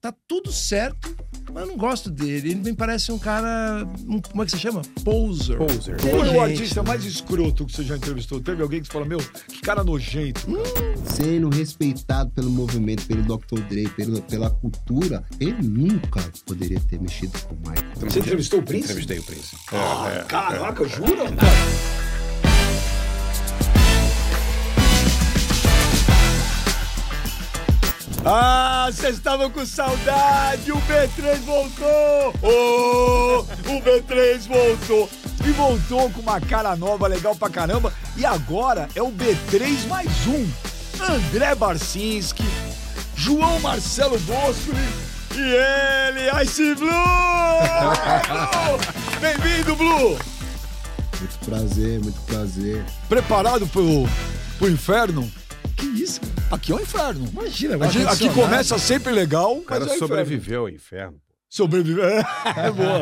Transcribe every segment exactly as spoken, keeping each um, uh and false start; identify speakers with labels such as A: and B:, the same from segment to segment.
A: tá tudo certo, mas eu não gosto dele. Ele me parece um cara... Um, como é que você chama? Poser.
B: Poser.
C: Qual foi o artista mais escroto que você já entrevistou? Teve alguém que você falou, meu, que cara nojento.
A: Hum.
D: Sendo respeitado pelo movimento, pelo doutor Dre, pelo, pela cultura, ele nunca poderia ter mexido com o Michael.
C: Você entrevistou o Prince?
B: Entrevistei o Prince.
C: Ah,
B: É, é,
C: caraca,
B: é.
C: jura? Ah, vocês estavam com saudade, o B três voltou! Oh, o B três voltou! E voltou com uma cara nova, legal pra caramba. E agora é o B três mais um. André Barcinski, João Marcelo Boscoli e ele, Ice Blue! Bem-vindo, Blue!
D: Muito prazer, muito prazer.
C: Preparado pro, pro inferno?
A: Que isso, cara?
C: Aqui é o inferno.
A: Imagina, vai
C: Aqui, aqui
A: adicionar.
C: começa sempre legal,
B: O cara
C: mas é o
B: sobreviveu ao inferno.
C: Sobreviveu. É boa.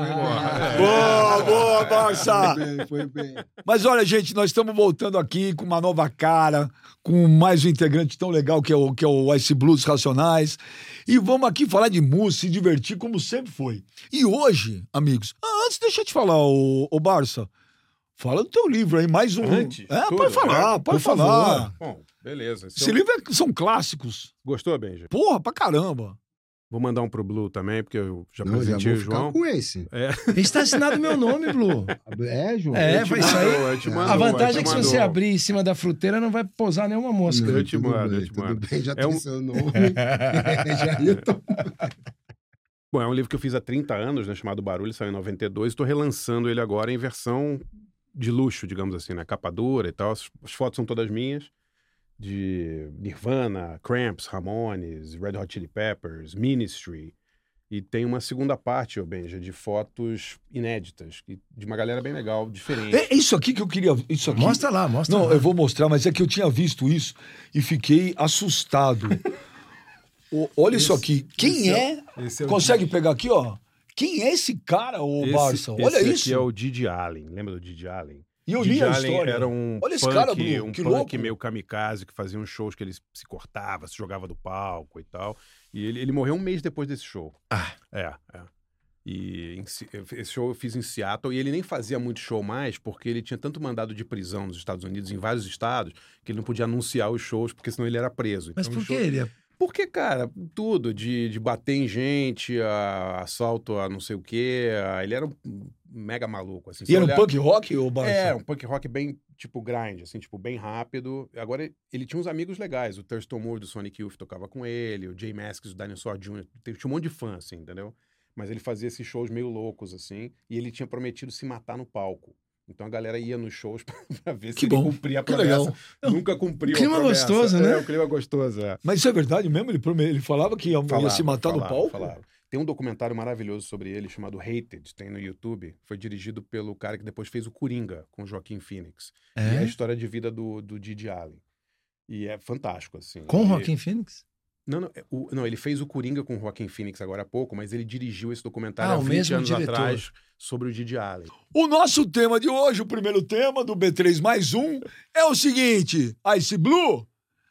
C: Boa, boa, Barça.
D: Foi bem, foi bem.
C: Mas olha, gente, nós estamos voltando aqui com uma nova cara, com mais um integrante tão legal que é o, que é o Ice Blues Racionais. E vamos aqui falar de música, se divertir como sempre foi. E hoje, amigos, ah, antes deixa eu te falar, ô, ô Barça, fala do teu livro aí, mais um.
B: Antes?
C: É,
B: Tudo,
C: pode falar,
B: né?
C: pode
A: Por
C: falar.
A: favor.
B: Bom, beleza. Esse
C: Esse
B: eu-
C: livro é- são clássicos.
B: Gostou, Benja?
C: Porra, pra caramba.
B: Vou mandar um pro Blue também, porque eu já
D: Não, já
B: presentei
D: vou
B: o
D: ficar
B: João.
D: com esse.
B: É.
A: Está assinado meu nome, Blue.
D: É, João?
A: É,
B: Eu te
A: vai
B: mando,
A: sair.
B: eu te mando,
A: A
B: eu
A: vantagem
B: te
A: é que se
B: mando.
A: você abrir em cima da fruteira, não vai pousar nenhuma mosca.
D: Não,
B: eu te
D: tudo
B: mando,
D: bem,
B: eu te
D: tudo
B: mando.
D: bem, já
B: É
D: tem
B: um-
D: seu nome. já ia tomar.
B: Bom, é um livro que eu fiz há trinta anos, né, chamado Barulho, saiu em noventa e dois. Estou relançando ele agora em versão de luxo, digamos assim, né? Capa dura e tal. As, as fotos são todas minhas, de Nirvana, Cramps, Ramones, Red Hot Chili Peppers, Ministry. E tem uma segunda parte, ô Benja, de fotos inéditas, que- de uma galera bem legal, diferente.
C: É isso aqui que eu queria. Isso aqui.
A: Mostra lá, mostra
C: Não,
A: lá.
C: eu vou mostrar, mas é que eu tinha visto isso e fiquei assustado. Ô, olha isso aqui. Quem
B: esse
C: é?
B: Esse é o
C: Consegue pegar aqui, ó? Quem é esse cara, ô
B: Esse-
C: Barça? Olha
B: esse
C: isso.
B: aqui é o Didi Allen. Lembra do Didi Allen?
C: E eu
B: Didi
C: li a
B: Allen
C: história.
B: era um
C: Olha esse
B: punk,
C: cara, Bruno,
B: um
C: que
B: punk
C: louco.
B: meio kamikaze, que fazia uns shows que ele se cortava, se jogava do palco e tal. E ele, ele morreu um mês depois desse show.
A: Ah.
B: É, é. E em Si- esse show eu fiz em Seattle e ele nem fazia muito show mais porque ele tinha tanto mandado de prisão nos Estados Unidos, em vários estados, que ele não podia anunciar os shows porque senão ele era preso.
A: Mas
B: Então,
A: por
B: os
A: que
B: shows-
A: ele é...
B: Porque, cara, tudo, de, de bater em gente, a, assalto a não sei o quê, a- ele era um mega maluco, assim.
C: E
B: Se
C: era um
B: olhar-
C: punk rock, ô Barça?
B: É, um punk rock bem, tipo, grind, assim, tipo, bem rápido. Agora, ele- ele tinha uns amigos legais, o Thurston Moore do Sonic Youth tocava com ele, o Jay Mascis do Dinosaur Júnior, tinha um monte de fã, assim, entendeu? Mas ele fazia esses shows meio loucos, assim, e ele tinha prometido se matar no palco. Então a galera ia nos shows pra ver se
C: Que
B: ele
C: bom,
B: cumpria a
C: que
B: promessa.
C: legal.
B: Nunca cumpriu
A: Clima
B: a promessa.
A: gostoso,
B: É,
A: né?
B: o clima gostoso, é.
C: Mas isso é verdade mesmo? Ele, prome- ele falava que ia, ia
B: Falaram,
C: se matar no
B: falaram,
C: palco?
B: falaram. Tem um documentário maravilhoso sobre ele chamado Hated, tem no YouTube. Foi dirigido pelo cara que depois fez o Coringa com o Joaquin Phoenix. E é a
A: É?
B: história de vida do, do Didi Allen. E é fantástico, assim.
A: Com o
B: Ele-
A: Joaquin Phoenix?
B: Não, não, é, o- não, ele fez o Coringa com o Joaquin Phoenix agora há pouco, mas ele dirigiu esse documentário
A: Ah,
B: há
A: o
B: vinte
A: mesmo
B: anos
A: diretor.
B: atrás sobre o Didi Allen.
C: O nosso tema de hoje, o primeiro tema do B três mais um, é o seguinte: Ice Blue.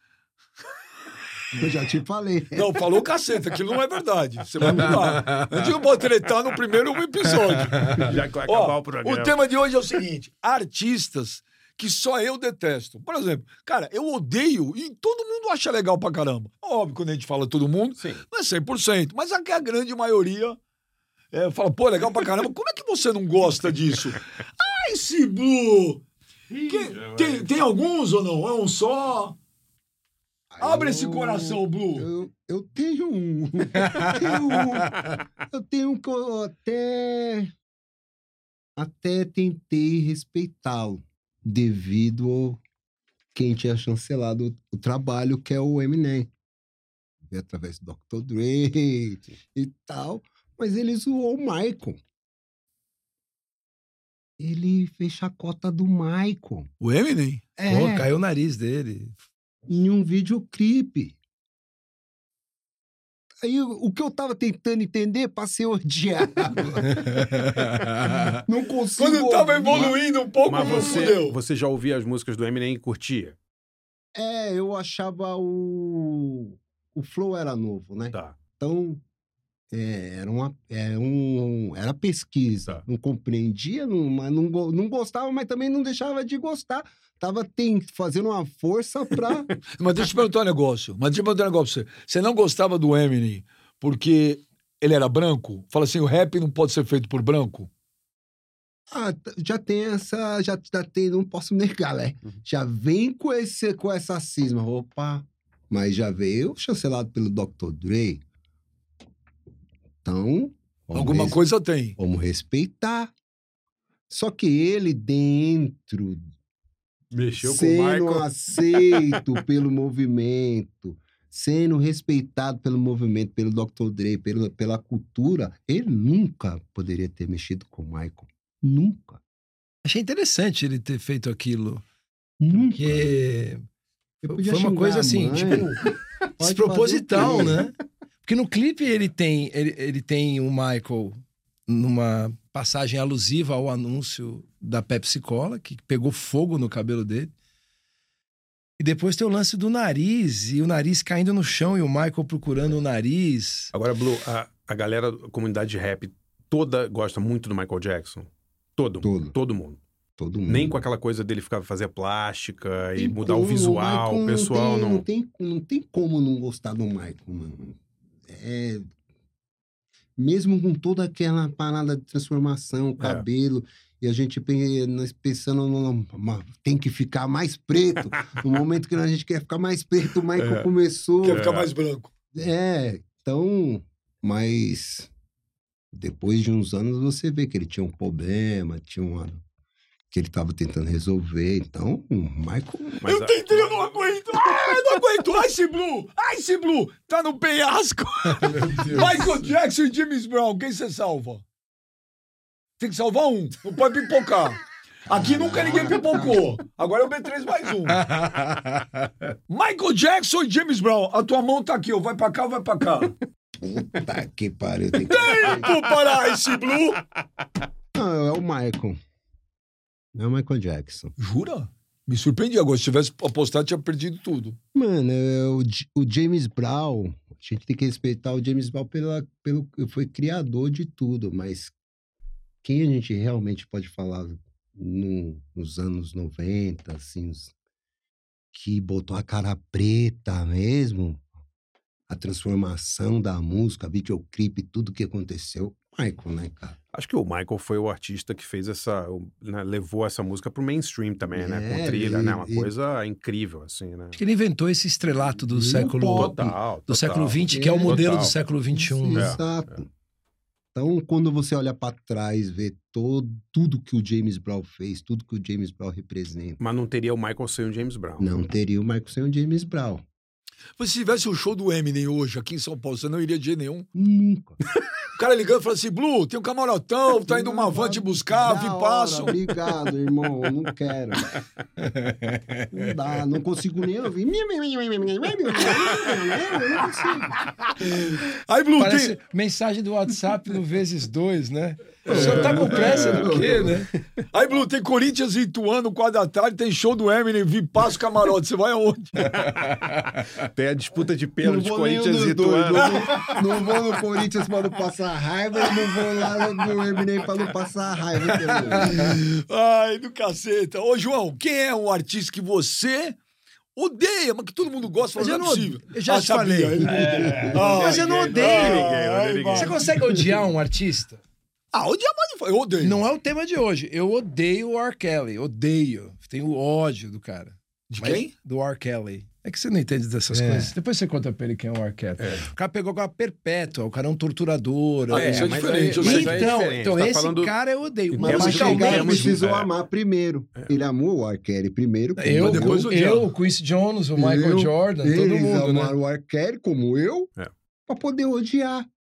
D: Eu já te falei.
C: Não, falou caceta, aquilo não é verdade. Você vai mudar. A gente não pode tretar no primeiro episódio.
B: Já que vai
C: Ó,
B: acabar o programa.
C: o tema de hoje é o seguinte: artistas que só eu detesto. Por exemplo, cara, eu odeio e todo mundo acha legal pra caramba. Óbvio, quando a gente fala todo mundo,
B: Sim.
C: não é cem por cento, mas aqui a grande maioria é, fala, pô, legal pra caramba. Como é que você não gosta disso? Ice Blue! Que- tem, tem alguns ou não? É um só? Abre esse coração, Blue.
D: Eu, eu tenho um. Eu tenho um. Eu tenho um que eu até. Até tentei respeitá-lo, devido ao quem tinha chancelado o, o trabalho, que é o Eminem. Através do doutor Dre e tal. Mas ele zoou o Michael. Ele fez chacota do Michael.
C: O Eminem?
D: É,
A: Pô, caiu o nariz dele.
D: em um videoclipe. Aí o o que eu tava tentando entender, passei odiado. Não consigo.
C: Quando tava
D: ouvir.
C: evoluindo um pouco,
B: Mas
C: não
B: você,
C: fudeu.
B: você já ouvia as músicas do Eminem e curtia?
D: É, eu achava o. O flow era novo, né?
B: Tá.
D: Então, é, era, uma, era, um, era pesquisa.
B: Tá.
D: Não compreendia, não, mas não, go- não gostava, mas também não deixava de gostar. Tava tem, fazendo uma força pra...
C: Mas deixa eu te perguntar um negócio. Mas deixa eu perguntar um negócio pra você. Você não gostava do Eminem porque ele era branco? Fala assim, o rap não pode ser feito por branco?
D: Ah, t- já tem essa... Já, já tem, não posso negar, né? Já vem com, esse, com essa cisma. Opa! Mas já veio chancelado pelo doutor Dre. Então... vamos
C: Alguma
D: res-
C: coisa tem.
D: Vamos respeitar. Só que ele dentro...
B: Mexeu com o
D: sendo
B: Michael.
D: aceito pelo movimento, sendo respeitado pelo movimento, pelo doutor Dre, pelo, pela cultura, ele nunca poderia ter mexido com o Michael. Nunca.
A: Achei interessante ele ter feito aquilo.
D: Nunca.
A: Porque
D: Eu podia
A: foi uma
D: xingar
A: coisa
D: a
A: assim,
D: mãe,
A: tipo,
D: pode
A: desproposital,
D: fazer o quê?
A: né? Porque no clipe ele tem, ele, ele tem o Michael numa passagem alusiva ao anúncio da Pepsi Cola, que pegou fogo no cabelo dele. E depois tem o lance do nariz, e o nariz caindo no chão, e o Michael procurando o nariz.
B: Agora, Blue, a, a galera, a comunidade de rap toda gosta muito do Michael Jackson. Todo.
D: Todo.
B: Todo mundo.
D: Todo mundo.
B: Nem com aquela coisa dele ficar fazer plástica e
D: Tem
B: mudar o
D: como,
B: visual,
D: Michael
B: o pessoal
D: não
B: não...
D: tem, não tem. Não tem como não gostar do Michael, mano. É... Mesmo com toda aquela parada de transformação, o cabelo, e a gente pe- nós pensando, no, no- tem que ficar mais preto. No momento que a gente quer ficar mais preto, o Michael
B: É.
D: começou.
C: Quer ficar mais branco.
D: É, então, mas depois de uns anos você vê que ele tinha um problema, tinha uma que ele estava tentando resolver. Então, o Michael.
B: Mas
C: eu
B: a-
C: tentei, eu não aguento. Ah, eu não aguento. Ice Blue, Ice Blue, tá no penhasco. Michael Jackson e James Brown, quem você salva? Tem que salvar um, não pode pipocar. Aqui nunca ninguém pipocou. Agora é o B três mais um. Michael Jackson e James Brown, a tua mão tá aqui, ó. Vai pra cá ou vai pra cá?
D: Puta que pariu. Tem que...
C: Tempo para Ice Blue.
D: Não, é o Michael. É o Michael Jackson.
C: Jura? Me surpreendi agora. Se tivesse apostado, tinha perdido tudo.
D: Mano, é o, J- o James Brown, a gente tem que respeitar o James Brown pela, pelo. Foi criador de tudo, mas quem a gente realmente pode falar no- nos anos noventa, assim, os- que botou a cara preta mesmo, a transformação da música, videoclipe, tudo que aconteceu, Michael, né, cara?
B: Acho que o Michael foi o artista que fez essa... o- né, levou essa música pro mainstream também, né? Com
D: É,
B: trilha,
D: ele-
B: né? Uma
D: ele-
B: coisa incrível, assim, né?
A: Acho que ele inventou esse estrelato do
D: No
A: século...
D: pop.
B: Total,
A: Do
B: total.
A: século vinte, que é o
D: É,
A: modelo
B: total.
A: do século vinte e um, né?
D: Exato. Então, quando você olha pra trás, vê todo, tudo que o James Brown fez, tudo que o James Brown representa,
B: Mas não teria o Michael sem o James Brown.
D: não teria o Michael sem o James Brown.
C: Mas se tivesse o show do Eminem hoje aqui em São Paulo, você não iria de jeito nenhum?
D: Nunca.
C: O cara ligando e falando assim, Blue, tem um camarotão, tá indo uma van te buscar,
D: Da
C: vi
D: hora,
C: passo.
D: Obrigado, irmão. Não quero. Não dá, não consigo nem ouvir. Eu não consigo.
C: Aí, Blue,
A: Parece
C: tem...
A: mensagem do WhatsApp no vezes dois, né? O senhor tá com pressa do quê, né?
C: Aí, Blue, tem Corinthians e Ituano, quatro da tarde, tem show do Eminem, vi passo camarote, você vai aonde?
B: Tem a disputa de
D: Não
B: pênalti
D: vou nenhum
B: Corinthians
D: dos
B: e
D: dois.
B: Ituano.
D: Não, não vou no Corinthians pra não passar raiva e não vou lá no Eminem pra não passar raiva também.
C: Ai, do caceta. Ô, João, quem é um artista que você odeia, mas que todo mundo gosta?
A: Mas
C: Fala,
A: eu
C: não
A: não
C: é possível.
A: eu já
C: Ah,
A: te
C: sabia,
A: falei.
C: ele
A: É.
C: mudou. Ai,
A: Mas eu não
B: ninguém,
A: odeio.
B: ninguém,
C: Ai,
B: ninguém.
C: vai.
A: Você consegue odiar um artista?
C: Ah, odiar mais, eu odeio.
A: Não é o tema de hoje. Eu odeio o R. Kelly. Odeio. Tenho ódio do cara.
C: De
A: Mas-
C: quem?
A: Do R. Kelly. É que você não entende dessas
D: É.
A: coisas. Depois você conta pra ele quem é o R. Kelly. O cara pegou com a perpétua. O cara é um torturador.
C: Ah, isso é
B: mas
C: diferente, eu
B: aí-
C: sei.
B: mas aí é
A: Então,
B: diferente.
A: então
B: Tá
A: esse
B: falando-
A: cara eu odeio.
B: Em
A: Mas
B: termos
D: Mas
B: de-
D: chegar,
B: musicalmente-
D: ele precisou
B: é.
D: amar primeiro. Ele amou o R. Kelly primeiro. como
A: Eu,
C: Mas depois
A: eu,
C: odiar.
A: eu, o Quincy Jones, o Michael
D: Eu,
A: Jordan, todo
D: Eles
A: mundo, né?
D: amaram o R. Kelly, como eu,
B: É.
D: pra poder odiar.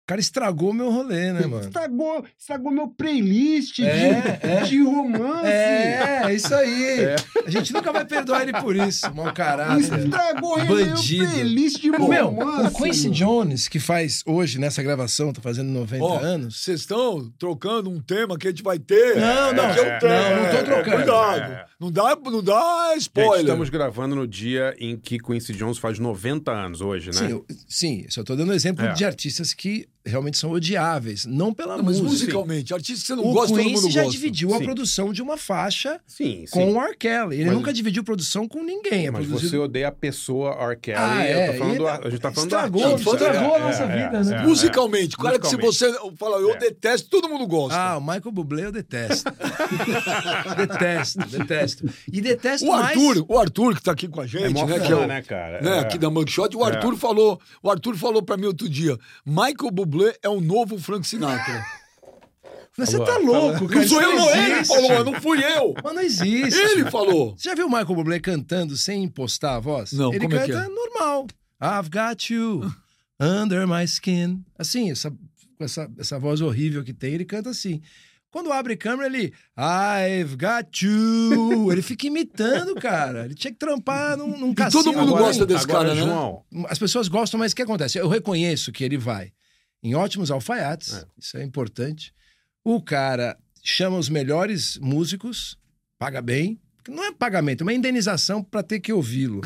A: cara estragou meu rolê, né, mano?
D: Estragou, estragou meu playlist
A: É,
D: de,
A: é.
D: de romance.
A: É, isso aí. A gente nunca vai perdoar ele por isso, mau caráter.
D: Estragou
A: Bandido.
D: meu playlist de
A: Meu,
D: romance.
A: o Quincy Jones, que faz hoje, nessa gravação, tá fazendo noventa
C: Ó,
A: anos.
C: vocês estão trocando um tema que a gente vai ter.
A: Não, não,
C: Aqui é um tema.
A: não, não tô trocando.
C: Cuidado.
B: É.
C: Não dá, não dá
B: Gente,
C: spoiler.
B: estamos gravando no dia em que Quincy Jones faz noventa anos hoje, né?
A: Sim, eu, sim, só tô dando exemplo
B: É.
A: de artistas que realmente são odiáveis, não pela
C: Não, mas
A: música.
C: musicalmente, artista que você não
A: O
C: gosta, todo
A: Quincy
C: mundo
A: já
C: gosta.
A: dividiu a
B: Sim.
A: produção de uma faixa
B: Sim, sim.
A: com o R. Kelly. Ele
B: Mas-
A: nunca dividiu produção com ninguém. É
B: Mas
A: produzido...
B: você odeia a pessoa R. Kelly.
A: Ah,
B: eu
A: é,
B: tô falando
A: ele-
B: do, a gente tá falando
A: estragou,
B: do artista.
A: estragou a
B: É,
A: nossa
B: é,
A: vida,
B: é,
A: né?
B: é,
C: Musicalmente, o cara que se
B: Musicalmente.
C: você fala, eu
B: É.
C: detesto, todo mundo gosta.
A: Ah, o Michael Bublé eu detesto. detesto, detesto. E detesto
C: o
A: mais...
C: Arthur, o Arthur que tá aqui com a gente,
B: É mó
C: né,
B: fã,
C: que é o,
B: né, cara?
C: né,
B: É.
C: aqui da Mugshot, o Arthur falou, o Arthur falou para mim outro dia, Michael Bublé é o novo Frank Sinatra.
A: Mas você
B: Falou,
A: tá louco, cara.
C: Não sou
A: isso
C: eu, não, ele
A: existe.
C: falou, não fui eu.
A: Mas não existe.
C: Ele falou.
A: Você já viu o Michael Bublé cantando sem impostar a voz?
C: Não,
A: Ele
C: como é que
A: canta
C: é?
A: normal. I've got you under my skin. Assim, essa, com essa, essa voz horrível que tem, ele canta assim. Quando abre câmera, ele... I've got you. Ele fica imitando, cara. Ele tinha que trampar num, num cassino.
C: todo mundo
A: Agora,
C: gosta desse
B: Agora,
C: cara, né?
B: João,
A: As pessoas gostam, mas o que acontece? Eu reconheço que ele vai em ótimos alfaiates.
B: É.
A: Isso é importante. O cara chama os melhores músicos, paga bem. Não é pagamento, é uma indenização para ter que ouvi-lo.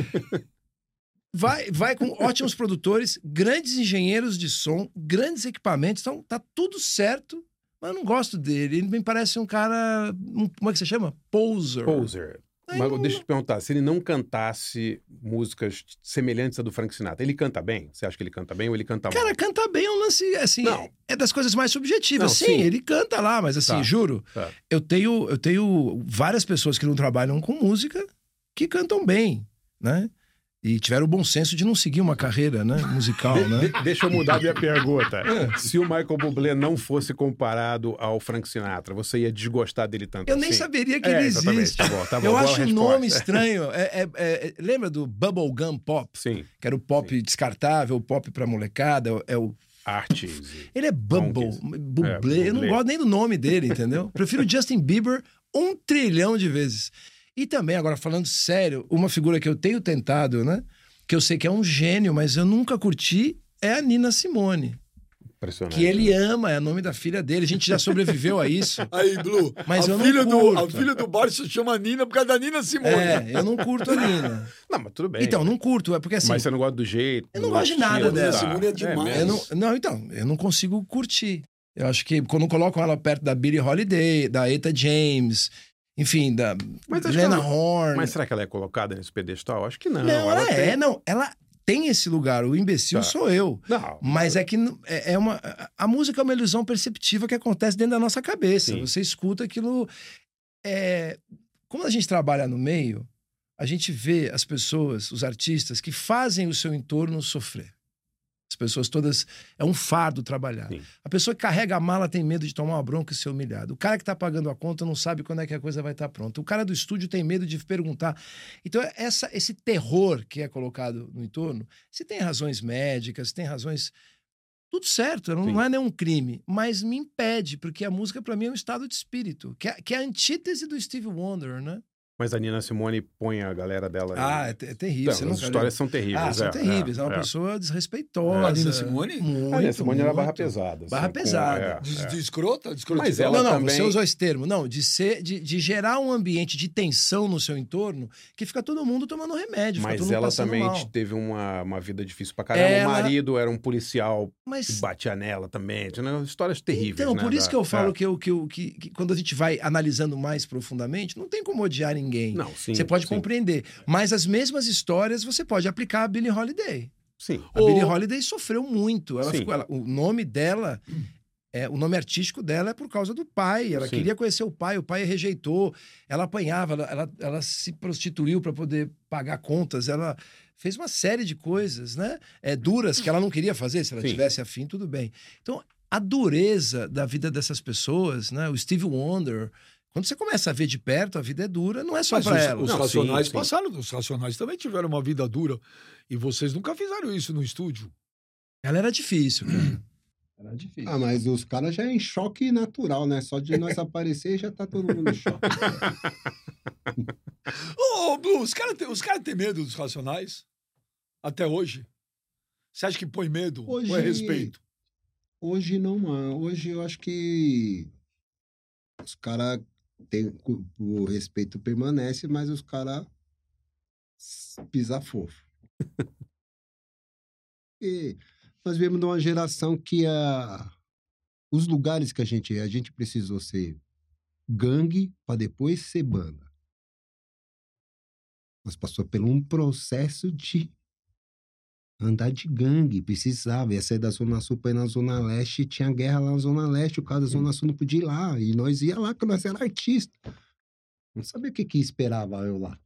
A: Vai, vai com ótimos produtores, grandes engenheiros de som, grandes equipamentos, então tá tudo certo, mas eu não gosto dele. Ele me parece um cara, um, como é que você chama? Poser.
B: Poser.
A: Aí
B: Mas
A: não-
B: deixa eu te perguntar, se ele não cantasse músicas semelhantes à do Frank Sinatra, ele canta bem? Você acha que ele canta bem ou ele canta mal?
A: Cara, cantar bem é um lance, assim,
B: Não.
A: é das coisas mais subjetivas.
B: Não,
A: sim,
B: sim.
A: ele canta lá, mas assim,
B: Tá.
A: juro,
B: Tá.
A: eu tenho, eu tenho várias pessoas que não trabalham com música que cantam bem, né? E tiveram o bom senso de não seguir uma carreira, né, musical, né?
B: De- deixa eu mudar a minha pergunta. Se o Michael Bublé não fosse comparado ao Frank Sinatra, você ia desgostar dele tanto
A: Eu nem
B: assim?
A: saberia que
B: É,
A: ele
B: exatamente.
A: existe.
B: Tá bom, tá bom,
A: Eu
B: boa
A: acho o
B: resposta.
A: nome estranho. É, é- é- lembra do Bubblegum Pop?
B: Sim,
A: Que era o pop descartável, o pop pra molecada, é o...
B: artes.
A: Ele é Bubble,
B: Monkeys.
A: Bublé.
B: É,
A: Eu não
B: Bublé.
A: gosto nem do nome dele, entendeu? Prefiro Justin Bieber um trilhão de vezes. E também, agora falando sério, uma figura que eu tenho tentado, né? Que eu sei que é um gênio, mas eu nunca curti, é a Nina Simone.
B: Impressionante.
A: Que ele ama, é o nome da filha dele. A gente já sobreviveu a isso.
C: Aí, Blue,
A: Mas
C: a,
A: eu não
C: filha do, a
A: curto.
C: filha do Barça se chama Nina por causa da Nina Simone.
A: É, eu não curto a Nina.
B: Não, mas tudo bem.
A: Então, não curto, é porque assim...
B: Mas você não gosta do jeito.
A: Eu não
B: do
A: gosto de nada
B: estilo,
A: dela.
B: tá.
C: Simone é demais.
A: Eu
B: mesmo.
A: não, não, então, eu não consigo curtir. Eu acho que quando colocam ela perto da Billie Holiday, da Eta James, enfim, da
B: Mas acho
A: Lena
B: que ela-
A: Horne.
B: Mas será que ela é colocada nesse pedestal? Acho que não.
A: não, ela,
B: tem-
A: é, não. Ela tem esse lugar. O imbecil
B: Tá.
A: sou eu.
B: Não.
A: Mas é que n- é é uma. A música é uma ilusão perceptiva que acontece dentro da nossa cabeça.
B: Sim.
A: Você escuta aquilo. É... Como a gente trabalha no meio, a gente vê as pessoas, os artistas, que fazem o seu entorno sofrer. As pessoas todas. É um fardo trabalhar.
B: Sim.
A: A pessoa que carrega a mala tem medo de tomar uma bronca e ser humilhado. O cara que está pagando a conta não sabe quando é que a coisa vai estar pronta. O cara do estúdio tem medo de perguntar. Então, essa, esse terror que é colocado no entorno, se tem razões médicas, se tem razões. Tudo certo, não,
B: Sim.
A: não é nenhum crime, mas me impede, porque a música para mim é um estado de espírito, que é, que é a antítese do Stevie Wonder, né?
B: Mas a Nina Simone põe a galera dela.
A: Ah, é,
B: em-
A: te- é terrível.
B: Então,
A: você
B: as
A: nunca
B: histórias
A: leu.
B: são terríveis.
A: Ah, são
B: é,
A: terríveis. É, uma
B: é.
A: pessoa desrespeitosa.
C: A Nina Simone?
A: Muito,
B: A Nina Simone era
A: muito.
B: barra pesada. assim,
A: Barra
B: com-
A: pesada.
B: é,
C: De,
B: é.
C: de escrota? De escrota
B: Mas ela
A: Não, não,
B: também-
A: você usou esse termo. Não, de, ser, de, de gerar um ambiente de tensão no seu entorno que fica todo mundo tomando remédio, fica todo
B: Mas
A: mundo
B: ela
A: passando
B: também
A: mal.
B: teve uma, uma vida difícil pra caramba.
A: Ela-
B: O marido era um policial que
A: Mas,
B: batia nela também. Tinha né, histórias terríveis.
A: então,
B: né,
A: por isso
B: da-
A: que eu falo
B: é.
A: que, eu, que, eu, que, que quando a gente vai analisando mais profundamente, não tem como odiar ninguém.
B: Não, sim.
A: você pode
B: sim,
A: compreender. Mas as mesmas histórias você pode aplicar a Billie Holiday.
B: Sim.
A: A
C: Ô-
A: Billie Holiday sofreu muito. Ela
B: Sim.
A: ficou, ela- o nome dela, é, o nome artístico dela é por causa do pai. Ela
B: Sim.
A: queria conhecer o pai, o pai rejeitou. Ela apanhava, ela, ela, ela se prostituiu para poder pagar contas. Ela fez uma série de coisas, né? É, duras que ela não queria fazer. Se ela
B: Sim.
A: tivesse afim, tudo bem. Então, a dureza da vida dessas pessoas, né? O Stevie Wonder. Quando você começa a ver de perto, a vida é dura, não é só
C: Mas
A: para
C: os,
A: ela.
C: os
B: Não,
C: Racionais
B: sim, sim.
C: passaram, os Racionais também tiveram uma vida dura. E vocês nunca fizeram isso no estúdio.
A: Ela era difícil, cara. Era difícil.
D: Ah, mas os caras já é em choque natural, né? Só de nós aparecer já tá todo mundo em choque.
C: Ô, ô, Blue, os caras têm cara têm medo dos Racionais? Até hoje? Você acha que põe medo
D: Hoje-
C: ou é respeito?
D: Hoje não, mano. Hoje eu acho que os caras têm... O respeito permanece, mas os caras pisam fofo. E nós vemos de uma geração que a... os lugares que a gente é, a gente precisou ser gangue para depois ser banda. Nós passou por um processo de andar de gangue, precisava. Ia sair da Zona Sul para ir na Zona Leste, tinha guerra lá na Zona Leste, o cara da Zona Sul não podia ir lá. E nós ia lá, porque nós era artista. Não sabia o que, que esperava eu lá.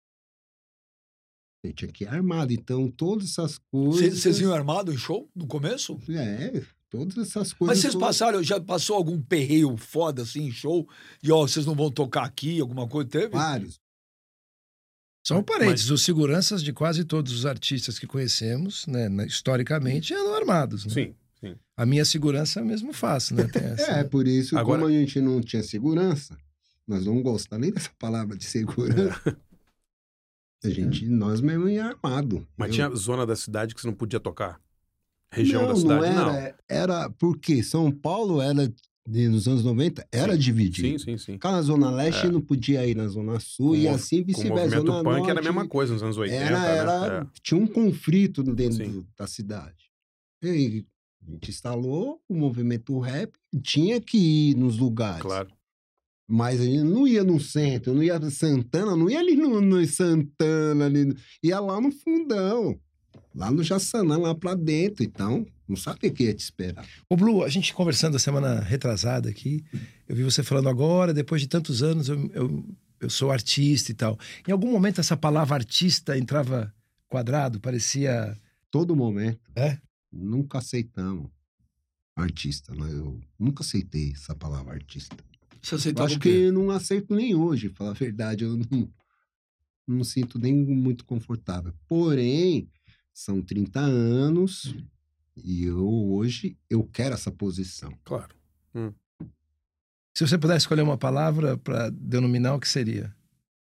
D: Eu tinha que ir armado. Então, todas essas coisas...
C: Vocês iam armado em show no começo?
D: É, todas essas
C: Mas
D: coisas...
C: vocês
D: todas-
C: passaram, já passou algum perreio foda assim em show? E ó, vocês não vão tocar aqui, alguma coisa teve?
D: Vários.
A: Só um parênteses, os seguranças de quase todos os artistas que conhecemos, né, na- historicamente, eram armados. Né?
B: Sim, sim.
A: A minha segurança eu mesmo faço, né? Tem essa-
D: É, por isso,
B: Agora-
D: como a gente não tinha segurança, nós não gostamos nem dessa palavra de segurança. A gente, nós mesmo ia armado.
B: Mas
D: Eu-
B: tinha zona da cidade que você não podia tocar? Região
D: não,
B: da cidade,
D: não
B: não.
D: era, era porque São Paulo era, nos anos noventa, era dividido.
B: Sim, sim, sim.
D: Ficava na Zona Leste
B: É.
D: não podia ir na Zona Sul e
B: Com o-
D: assim
B: Com o
D: vice-versa.
B: movimento
D: Zona
B: punk
D: Norte,
B: era a mesma coisa nos anos oitenta,
D: Era, era,
B: né?
D: tinha um conflito dentro
B: Sim.
D: do- da cidade. E aí, a gente instalou o movimento rap, tinha que ir nos
B: É,
D: lugares.
B: claro.
D: Mas a gente não ia no centro, não ia no Santana, não ia ali no, no Santana, ali, ia lá no fundão, lá no Jaçanã, lá pra dentro. Então, não sabia o que ia te esperar.
A: Ô, Blue, a gente conversando a semana retrasada aqui, eu vi você falando agora, depois de tantos anos, eu, eu, eu sou artista e tal. Em algum momento essa palavra artista entrava quadrado, parecia...
D: Todo momento.
A: É?
D: Nunca aceitamos artista. Né? Eu nunca aceitei essa palavra artista.
C: Você
D: Eu
C: aceitava
D: acho
C: o quê?
D: que não aceito nem hoje, pra falar a verdade. Eu não, não me sinto nem muito confortável. Porém, são trinta anos e eu hoje eu quero essa posição.
B: Claro.
A: Se você pudesse escolher uma palavra para denominar, o que seria?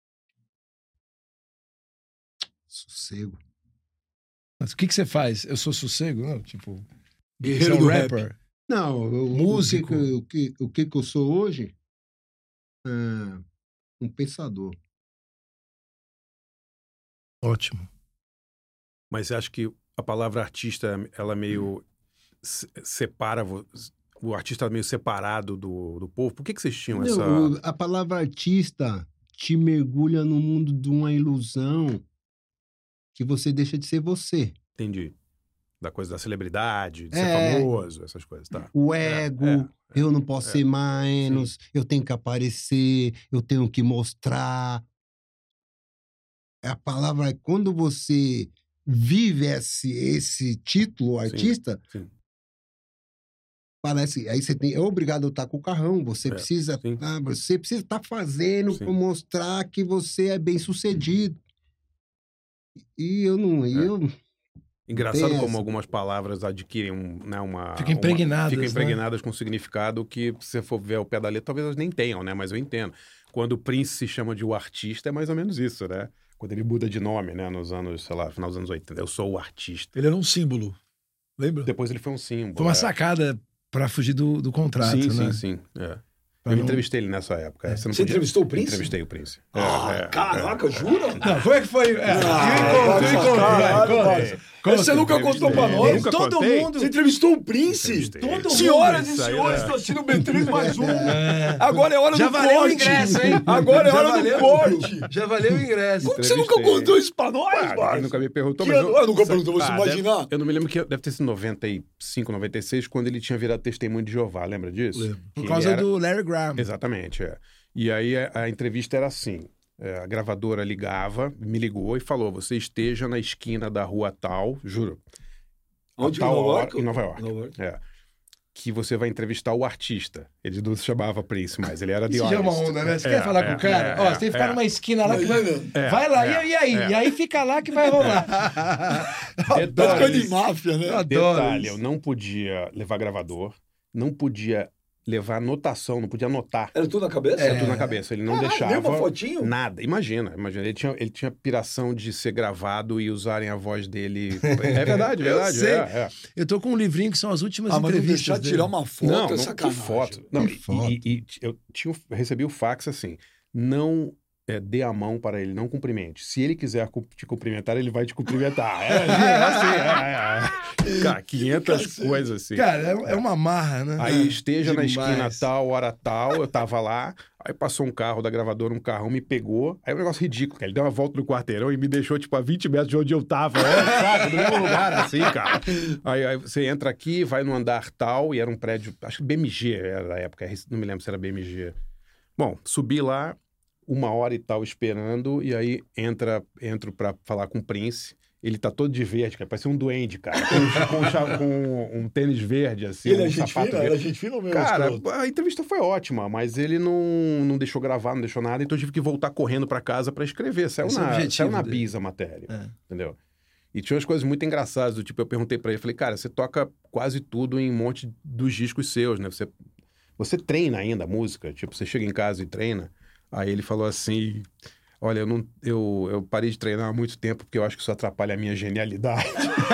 D: Sossego.
A: Mas o que, que você faz? Eu sou sossego? Não, tipo... Você
C: Guerreiro
A: é um
C: do rap.
A: rapper?
D: Não, eu,
A: Músico.
D: O que, que- o, que, o que que eu sou hoje? Ah, um pensador.
A: Ótimo.
B: Mas você acha que a palavra artista, ela meio se- separa... vo- O artista meio separado do, do povo? Por que, que vocês tinham essa...
D: Não, o- a palavra artista te mergulha no mundo de uma ilusão que você deixa de ser você.
B: Entendi. Da coisa da celebridade, de
D: É.
B: ser famoso, essas coisas, tá?
D: O ego,
B: é,
D: eu não posso
B: é,
D: ser menos, eu tenho que aparecer, eu tenho que mostrar. A palavra é quando você vive esse, esse título artista,
B: sim.
D: parece, aí você tem, é obrigado a estar com o carrão, você
B: É,
D: precisa,
B: sim.
D: ah, você precisa estar fazendo
B: Sim.
D: para mostrar que você é bem sucedido. E eu não, e
B: É.
D: eu
B: Engraçado
D: Tem
B: como
D: essa.
B: algumas palavras adquirem um, né, uma...
A: Ficam impregnadas,
B: Uma, ficam
A: né?
B: impregnadas com significado que, se você for ver o pé da letra, talvez elas nem tenham, né? Mas eu entendo. Quando o Prince se chama de o artista, é mais ou menos isso, né? Quando ele muda de nome, né? Nos anos, sei lá, final dos anos oitenta. Eu sou o artista.
C: Ele era um símbolo. Lembra?
B: Depois ele foi um símbolo.
A: Foi uma
B: é.
A: sacada para fugir do, do contrato,
B: Sim,
A: né?
B: sim, sim. É.
A: Pra
B: Eu
A: não-
B: entrevistei ele nessa época.
A: É.
B: Você, não
C: Você
B: podia-
C: entrevistou o Prince?
B: Entrevistei o Prince.
C: Ah,
B: É, é,
C: caraca,
B: é.
C: jura?
A: Não, como é que foi? É,
C: Ah,
A: me conta, me
C: vai,
A: conta, vai,
C: caralho,
A: conta.
C: vai.
A: Conta.
C: Você nunca contou pra
B: entrevistei.
C: nós?
B: Nunca
A: Todo
B: contei?
A: mundo.
C: Você entrevistou o Prince?
B: Entrevistei.
C: Todo
B: Todo
C: Senhoras
B: mundo.
C: e
B: Isso aí,
C: senhores,
B: né?
C: estou assistindo o B três mais um.
A: É.
C: Agora é hora
A: Já
C: do
A: valeu o
C: corte.
A: ingresso, hein?
C: Agora é
A: Já
C: hora
A: valeu.
C: do corte.
A: Já valeu o ingresso.
C: Como que você nunca
B: Entrevistei.
C: contou isso pra nós,
B: Ah, ninguém
C: Márcio?
B: nunca me perguntou,
C: Que
B: mas
C: ano- eu nunca perguntou, você
B: Ah,
C: imaginar?
B: deve- eu não me lembro que deve ter sido noventa e cinco, noventa e seis, quando ele tinha virado testemunho de Jeová, lembra disso?
C: Lembro.
B: Que
A: Por
B: ele
A: causa
B: era-
A: do Larry Graham.
B: Exatamente, é. E aí a, a entrevista era assim, é, a gravadora ligava, me ligou e falou, você esteja na esquina da rua tal, juro. a
C: Onde? Em
B: tal
C: Nova
B: hora-
C: York?
B: Em Nova York.
C: Nova York.
B: É. que você vai entrevistar o artista. Ele não se chamava Prince mais, ele era The
A: Isso já é uma
B: Artist.
A: onda, né? Você
B: É,
A: quer falar
B: é,
A: com o cara?
B: é,
A: Ó, você tem que ficar
B: é,
A: numa esquina lá que vai...
B: É,
A: vai lá,
B: é,
A: e, e aí?
B: é.
A: E aí fica lá que vai rolar. Eu
B: Detalhe,
A: adoro
C: Coisa de
A: isso.
C: máfia, né?
A: Eu adoro
B: Detalhe,
A: isso.
B: eu não podia levar gravador, não podia levar anotação, não podia anotar.
C: Era tudo na cabeça?
B: Era tudo na cabeça, ele não
C: Caralho,
B: deixava
C: nem uma fotinho?
B: nada. Imagina, imagina. Ele tinha, ele tinha piração de ser gravado e usarem a voz dele. É verdade,
A: Eu
B: verdade.
A: sei.
B: É, é.
A: Eu tô com um livrinho que são as últimas
C: Ah, mas não
A: entrevistas
C: deixar
A: dele.
C: tirar uma foto
B: Não,
C: é
B: não, que
C: sacanagem.
B: foto. Não,
D: Que
B: e,
D: foto.
B: e- e eu, tinha, eu recebi o fax assim, não é, dê a mão para ele, não cumprimente. Se ele quiser cu- te cumprimentar, ele vai te cumprimentar. É, é assim, é, é, é. Cara, quinhentas coisas assim.
A: Cara, é, é uma marra, né?
B: Aí esteja na
A: Demais.
B: esquina tal, hora tal, eu tava lá, aí passou um carro da gravadora, um carrão, me pegou, aí é um negócio ridículo, cara, ele deu uma volta no quarteirão e me deixou, tipo, a vinte metros de onde eu tava, é, sabe, no mesmo lugar, assim, cara. Aí, aí você entra aqui, vai no andar tal, e era um prédio, acho que B M G era da época, não me lembro se era B M G. Bom, subi lá, uma hora e tal esperando, e aí entra, entro pra falar com o Prince. Ele tá todo de verde, cara. Parece um duende, cara. Com, com, cha- com um tênis verde, assim.
C: Ele
B: um
C: é gente
B: sapato
C: fina?
B: verde.
C: Era gente fina ou mesmo?
B: Cara,
C: escroto?
B: a entrevista foi ótima, mas ele não, não deixou gravar, não deixou nada, então eu tive que voltar correndo pra casa pra escrever. Saiu
A: Esse é o
B: na,
A: objetivo
B: saiu na
A: dele.
B: Bisa a matéria,
A: É.
B: entendeu? E tinha umas coisas muito engraçadas, do tipo, eu perguntei pra ele, falei, cara, você toca quase tudo em um monte dos discos seus, né? Você, você treina ainda a música? Tipo, você chega em casa e treina? Aí ele falou assim... Olha, eu, não, eu, eu parei de treinar há muito tempo porque eu acho que isso atrapalha a minha genialidade.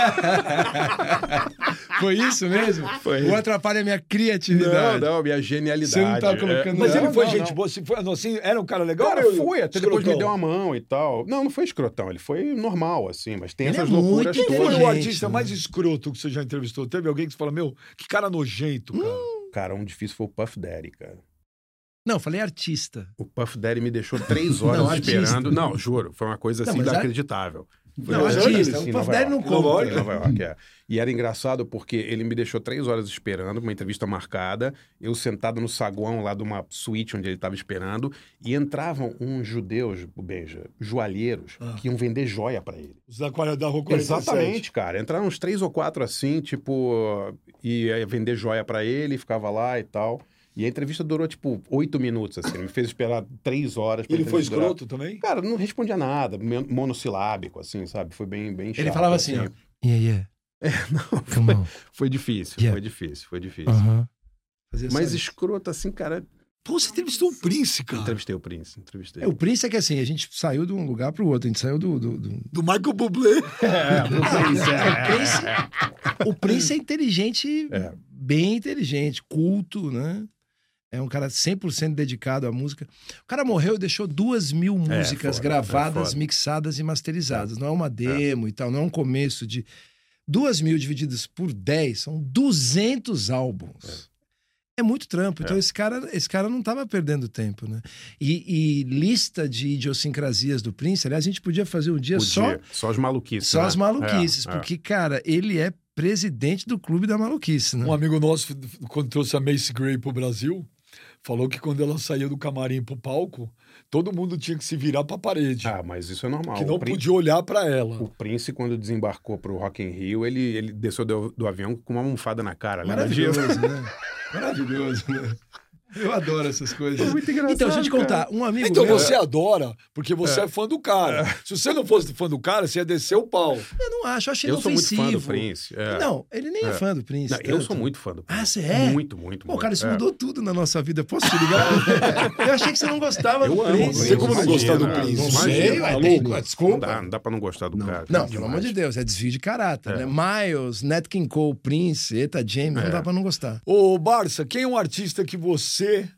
A: Foi isso mesmo?
B: Foi.
A: Ou atrapalha a minha criatividade?
B: Não, não, minha genialidade.
A: Você não tá colocando...
C: Mas
A: Não,
C: ele foi
A: não,
C: gente
A: não.
C: boa, assim, foi, não, assim, era um cara legal?
B: Cara,
C: ou
B: foi, até depois me
C: escrotão?
B: deu uma mão e tal. Não, não foi escrotão, ele foi normal, assim, mas tem
A: Ele
B: essas
A: é muito
B: loucuras
C: Quem foi
B: todas.
C: o
A: Gente,
C: artista
A: né?
C: mais escroto que você já entrevistou? Teve alguém que você fala, meu, que cara nojento, cara.
B: Cara, um difícil foi o Puff Daddy, cara.
A: Não, falei artista.
B: O Puff Daddy me deixou três horas
A: Não, artista.
B: esperando. Não, juro, foi uma coisa
A: Não,
B: assim
A: mas a-
B: inacreditável. Foi
A: Não,
B: em Los
A: artista,
B: Angeles,
A: o
B: em
A: Puff
B: Nova
A: Daddy
B: York.
A: não conta.
B: Em Nova York, é. E era engraçado porque ele me deixou três horas esperando, uma entrevista marcada, eu sentado no saguão lá de uma suíte onde ele estava esperando, e entravam uns judeus, o Benja, joalheiros,
C: Ah.
B: que iam vender joia para ele.
C: Os da quarenta da Rua quarenta e sete.
B: Exatamente, cara. Entraram uns três ou quatro assim, tipo, e ia vender joia pra ele, ficava lá e tal. E a entrevista durou, tipo, oito minutos, assim. Ele me fez esperar três horas. pra
C: Ele foi
B: entrevista durar.
C: escroto também?
B: Cara, não respondia nada, mon- monossilábico, assim, sabe? Foi bem, bem chato.
A: Ele falava assim, ó. Yeah, yeah.
B: É, não,
A: Come on.
B: foi difícil,
A: Yeah.
B: foi difícil, foi difícil.
A: Aham. Fazia
B: Mas
A: só isso.
B: escroto, assim, cara...
C: Pô, você entrevistou o Prince, cara.
B: Entrevistei o Prince, entrevistei.
A: É, o Prince é que assim, a gente saiu de um lugar pro outro, a gente saiu do... do, do...
C: Do Michael Bublé.
B: É, o Prince,
A: É, o Prince- O Prince é inteligente,
B: É.
A: bem inteligente, culto, né? É um cara cem por cento dedicado à música. O cara morreu e deixou duas mil músicas
B: foda,
A: gravadas,
B: é foda.
A: mixadas e masterizadas. Não é uma demo e tal, não é um começo de... Duas mil divididas por dez são duzentos álbuns. É, muito trampo. Então
B: É.
A: esse cara, esse cara não estava perdendo tempo, né? E, e lista de idiosincrasias do Prince, aliás, a gente podia fazer um dia só...
B: Podia. Só as maluquices,
A: Só
B: né?
A: as maluquices,
B: É, é.
A: porque, cara, ele é presidente do clube da maluquice, né?
C: Um amigo nosso, quando trouxe a Macy Gray pro Brasil, falou que quando ela saía do camarim pro palco, todo mundo tinha que se virar pra parede.
B: Ah, mas isso é normal.
C: que não
B: O Prin-
C: podia olhar pra ela.
B: O Prince, quando desembarcou pro Rock in Rio, ele, ele desceu do, do avião com uma almofada na cara. Lembra disso?
A: Maravilhoso, né? Maravilhoso, né? Eu adoro essas coisas.
B: É muito engraçado,
A: Então, deixa eu te contar.
B: cara.
A: Um amigo
C: Então
A: meu...
C: você adora, porque você é. fã do cara. Se você não fosse fã do cara, você ia descer o pau.
A: Eu não acho, eu achei
B: Eu sou muito fã do
A: inofensivo.
B: Prince. é.
A: Não, ele nem é,
B: É.
A: fã do Prince.
B: Não, eu
A: tanto.
B: sou muito fã do Prince.
A: Ah, você é?
B: Muito, muito,
A: Pô,
B: muito.
A: cara, isso
B: É.
A: mudou tudo na nossa vida. Posso te ligar? Eu achei que você não gostava
B: Eu
A: do
B: amo o
A: Prince.
B: Prince.
C: Tem como não gostar do
B: Imagina,
C: Prince?
A: Não
B: Imagina,
A: sei, ué,
C: maluco.
A: tem-
B: Não
A: desculpa.
B: dá, não dá pra não gostar do
D: Não.
B: cara.
A: Não,
B: Demais.
A: pelo amor de Deus, é desvio de caráter,
B: É.
A: né? Miles, Nat King Cole, Prince, Eta James, não
B: É.
A: dá pra não gostar.
C: Ô, Barça, quem é um artista que você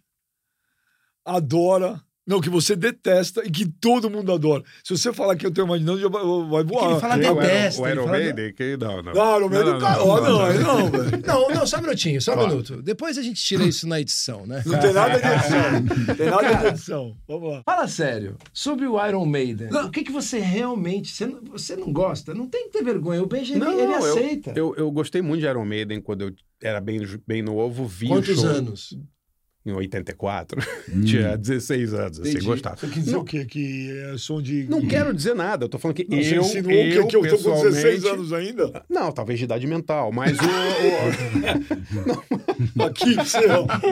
C: adora, não, que você detesta e que todo mundo adora? Se você falar que eu tô imaginando, já vai, vai voar.
A: ele fala
B: Quem? O
A: detesta,
B: Iron- O
A: ele
B: Iron
A: fala-
B: Maiden? Quem? Não, não.
C: Não, no meio do carro. Ó, Não, aí não, velho.
A: Não, não, só um minutinho, só um
B: Claro.
A: minuto. Depois a gente tira isso na edição, né?
C: Não tem nada de edição. Não tem nada de edição. Vamos lá.
A: Fala sério, sobre o Iron Maiden, o que, que você realmente... Você não, você não gosta? Não tem que ter vergonha, o Benjamin,
B: Não,
A: ele
B: eu-
A: aceita.
B: Eu, eu gostei muito de Iron Maiden quando eu era bem, bem novo. Vi
A: Quantos
B: o show.
A: anos?
B: em oitenta e quatro. Hum. Tinha dezesseis anos, assim, gostava.
C: Você quer dizer não, o quê? Que é som de...
B: Não quero dizer nada, eu tô falando que
C: não,
B: eu,
C: você insinuou
B: eu,
C: que, que eu tô com dezesseis anos ainda?
B: Não, talvez de idade mental, mas o...
C: o... Aqui, você...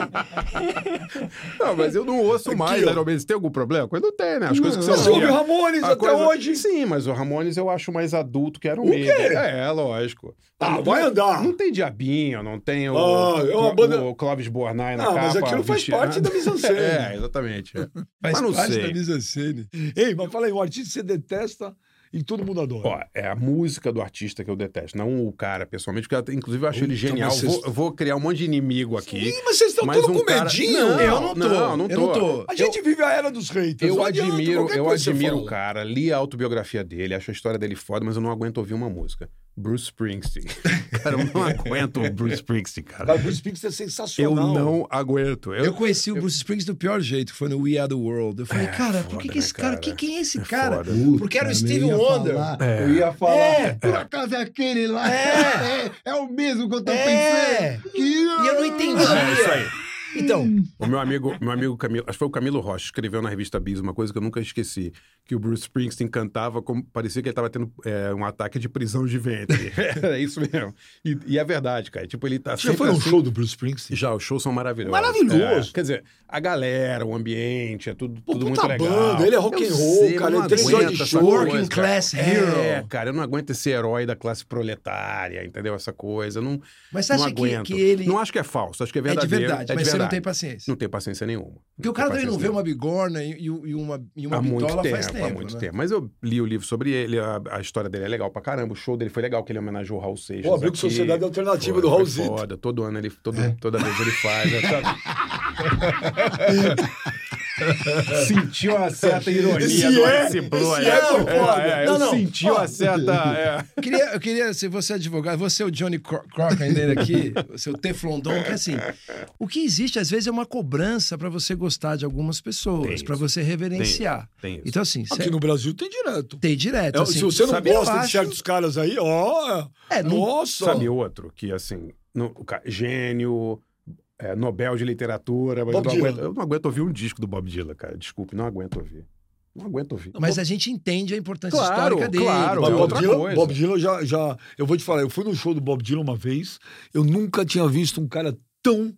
B: Não, mas eu não ouço Aqui, mais, geralmente. Tem algum problema? Quando não tem, né? As coisas que
C: você ouve Ramones até
B: coisa...
C: hoje?
B: Sim, mas o Ramones eu acho mais adulto que era o
C: Maiden.
B: É, lógico.
C: Ah,
B: não,
C: vai andar.
B: Não tem Diabinho, não tem o,
C: ah, é uma banda...
B: o Clóvis Bornai na
C: ah,
B: capa.
C: Mas aquilo faz
B: vestido...
C: parte da mise-en-scène.
B: É, exatamente. É.
A: Faz
B: mas não
A: parte
B: sei.
A: da mise-en-scène.
C: Ei, mas fala aí, um artista que você detesta e todo mundo adora.
B: Ó, é a música do artista que eu detesto, não o cara, pessoalmente, porque inclusive eu acho ele genial.
C: Vocês...
B: Vou, vou criar um monte de inimigo aqui.
C: Sim, mas vocês estão todos
B: um
C: com
B: cara...
C: medinho.
B: Não,
A: eu não tô.
B: Não, não tô.
A: Eu não tô.
C: A gente
B: eu...
C: vive a era dos haters.
B: Eu
C: adianta,
B: admiro, eu admiro o
C: fala.
B: cara, li a autobiografia dele, acho a história dele foda, mas eu não aguento ouvir uma música. Bruce Springsteen. Cara, eu não aguento o Bruce Springsteen, cara.
C: Cara, o Bruce Springsteen é sensacional.
B: Eu não aguento. Eu,
A: eu conheci o Bruce Springsteen do pior jeito, foi no We Are The World. Eu falei,
B: é,
A: cara,
B: foda,
A: por que, que
B: né,
A: esse cara,
B: cara?
A: quem, quem é esse
B: é
A: cara?
B: Foda.
A: Porque era o
D: Puta,
A: Stevie
D: eu ia
A: Wonder.
D: falar,
B: É.
D: Eu ia falar,
A: É.
D: por acaso é aquele lá.
A: É.
D: É, é o mesmo que eu tô
A: É.
D: pensando. Que...
A: E eu não entendi.
B: É isso aí.
A: Então,
B: O meu amigo, meu amigo Camilo, acho que foi o Camilo Rocha, escreveu na revista Bis uma coisa que eu nunca esqueci, que o Bruce Springsteen cantava como parecia que ele estava tendo é, um ataque de prisão de ventre. É isso mesmo. E, e é verdade, cara. Tipo, ele tá
C: Você já
B: sempre
C: foi num
B: assim...
C: show do Bruce Springsteen?
B: Já, os shows são maravilhosos.
C: Maravilhoso.
B: É, quer dizer, a galera, o ambiente, é tudo,
C: Pô,
B: tudo
C: puta
B: muito legal.
C: banda, ele é rock
B: Eu
C: and roll,
B: sei,
C: cara,
B: eu
C: ele
B: não
C: tem três
B: aguento
C: horas de
B: essa
C: show,
B: coisa,
A: working
B: cara.
A: class
B: É,
A: hero.
B: cara, eu não aguento esse herói da classe proletária, entendeu? Essa coisa, eu não,
A: mas você
B: não
A: acha que,
B: aguento.
A: que ele
B: Não acho que é falso, acho que é
A: é de
B: verdadeiro.
A: verdade,
B: é de
A: mas você
B: verdade.
A: não tem paciência.
B: Não tem paciência nenhuma.
A: Porque o cara também não vê uma bigorna e, e uma, e uma
B: há
A: bitola
B: muito tempo,
A: faz tempo,
B: há muito
A: né?
B: tempo. Mas eu li o livro sobre ele, a, a história dele é legal pra caramba. O show dele foi legal, que ele homenageou o Raul Seixas.
C: Pô, abriu com
B: aqui.
C: Sociedade Alternativa
B: Foi,
C: do
B: foi
C: Raulzito.
B: foda. Todo ano ele, todo, toda vez ele faz. né? Sentiu uma certa ironia
C: Esse
B: do
C: é,
B: Ice Blue.
C: esse é, foi foda.
B: é,
A: Não,
B: eu
A: não.
B: senti uma certa... é.
A: Eu queria, eu queria, se você é advogado, você é o Johnny Cro- Crocker dele aqui, o seu Teflon Don, que é assim, o que existe às vezes é uma cobrança pra você gostar de algumas pessoas,
B: Tem
A: pra
B: isso.
A: você reverenciar.
B: Tem isso.
A: Então assim,
C: Aqui
A: cê-
C: no Brasil tem direto.
A: tem direto.
C: É,
A: assim,
C: se você não
B: sabe, eu
C: gosta de
A: acho-
C: certos caras aí, ó...
A: É, não-
C: nossa!
B: Sabe outro que, assim, no, o ca- gênio... É, Nobel de Literatura, mas eu
C: Bob
B: não,
C: Dylan.
B: aguento, eu não aguento ouvir um disco do Bob Dylan, cara. Desculpe, não aguento ouvir. Não aguento ouvir.
A: Mas a gente entende a importância
B: Claro,
A: histórica dele.
B: claro.
C: Mas
B: é
C: Bob
B: outra
C: Dylan,
B: coisa.
C: Bob Dylan já, já... Eu vou te falar, eu fui no show do Bob Dylan uma vez, eu nunca tinha visto um cara tão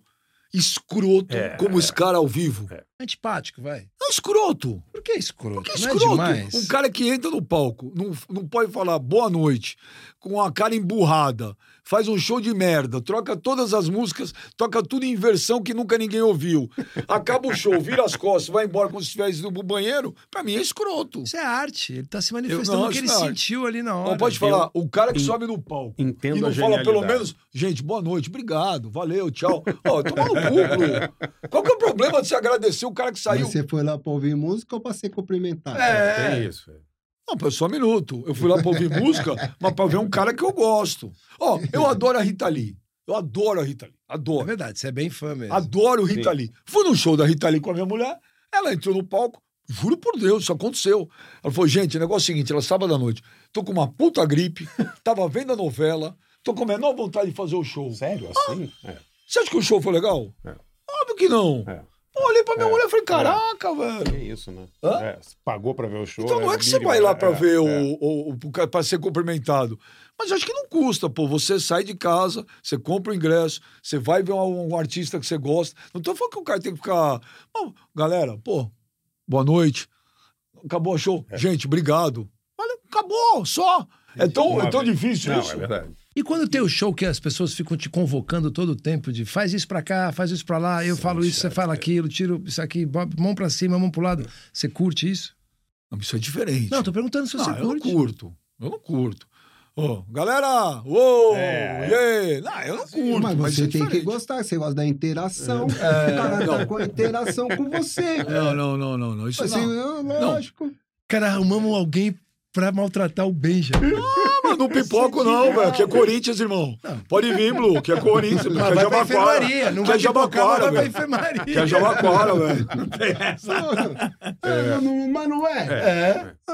C: escroto
B: É,
C: como esse cara ao vivo.
B: É.
A: Antipático, vai.
C: É um escroto.
A: Por que escroto?
C: Porque é
A: Não é
C: escroto.
A: demais?
C: Um cara que entra no palco, não, não pode falar boa noite, com a cara emburrada, faz um show de merda, troca todas as músicas, toca tudo em versão que nunca ninguém ouviu. Acaba o show, vira as costas, vai embora como se estivesse indo pro banheiro. Pra mim é escroto.
A: Isso é arte. Ele tá se manifestando
C: não,
A: o que ele
C: isso é arte.
A: sentiu ali na hora.
C: Não pode falar, o cara que
B: en-
C: sobe no palco
B: entendo
C: e não
B: a
C: fala pelo
B: genialidade.
C: menos, gente, boa noite, obrigado, valeu, tchau. Ó, toma no cu, Bru. Qual que é o problema de você agradecer o cara que saiu?
D: Mas você foi lá pra ouvir música ou pra ser cumprimentado?
C: É.
B: Tem isso. é.
C: Não, pô, só um minuto. Eu fui lá pra ouvir música, mas pra ver um cara que eu gosto. Ó, eu adoro a Rita Lee. Eu adoro a Rita Lee.
A: É
C: Adoro.
A: verdade, você é bem fã mesmo.
C: Adoro Rita
B: Sim.
C: Lee. Fui num show da Rita Lee com a minha mulher, ela entrou no palco, juro por Deus, isso aconteceu. Ela falou, gente, o negócio é o seguinte, ela sábado à noite, tô com uma puta gripe, tava vendo a novela, tô com a menor vontade de fazer o show.
B: Sério, assim? É.
C: Você acha que o show foi legal?
B: É.
C: Óbvio que não.
B: É.
C: Pô, olhei pra minha
B: É.
C: mulher e falei, caraca, velho.
B: Que isso, né?
C: Hã?
B: É, você pagou pra ver o show.
C: Então não
B: né?
C: é que você
B: Mínimo,
C: vai lá
B: é,
C: pra
B: é,
C: ver
B: é.
C: o, o, o para ser cumprimentado. Mas acho que não custa, pô. Você sai de casa, você compra o ingresso, você vai ver um, um artista que você gosta. Não tô falando que o cara tem que ficar. Não, galera, pô, boa noite. Acabou o show.
B: É.
C: Gente, obrigado. Olha, acabou, só. É tão,
B: Uma
C: é tão
B: vez.
C: difícil
B: Não,
C: isso.
B: é verdade.
A: E quando tem o show que as pessoas ficam te convocando todo o tempo de faz isso pra cá, faz isso pra lá, eu
B: Sim,
A: falo isso, você
B: chato,
A: fala
B: é.
A: aquilo, tiro isso aqui, bo- mão pra cima, mão pro lado. Você curte isso?
C: Não, isso é diferente.
A: Não, tô perguntando se você
C: Não, eu não
A: curte.
C: curto. Eu não curto. Ô, galera, uou,
B: É.
C: yeah. Não, eu não curto.
D: Mas
C: mas
D: você
C: é
D: tem que
C: diferente.
D: gostar, você gosta da interação.
C: É,
D: O cara
C: não.
D: tá com a interação com você.
C: Não, não, não, não, não. Isso
D: Assim,
C: não.
D: eu- lógico.
A: Cara, arrumamos alguém pra maltratar o Benja.
C: Ah, não pipoco não, velho. Que é Corinthians, irmão. Pode vir, Blue, que é Corinthians. Que é
A: Vai pra
C: Jabaquara.
A: enfermaria, não
C: Que
A: vai
C: é
A: pipocar,
C: Jabaquara,
A: vai pra
C: velho.
A: enfermaria.
C: Que é Jabaquara, velho.
D: Ah, não- mas não é.
C: É.
D: Ah,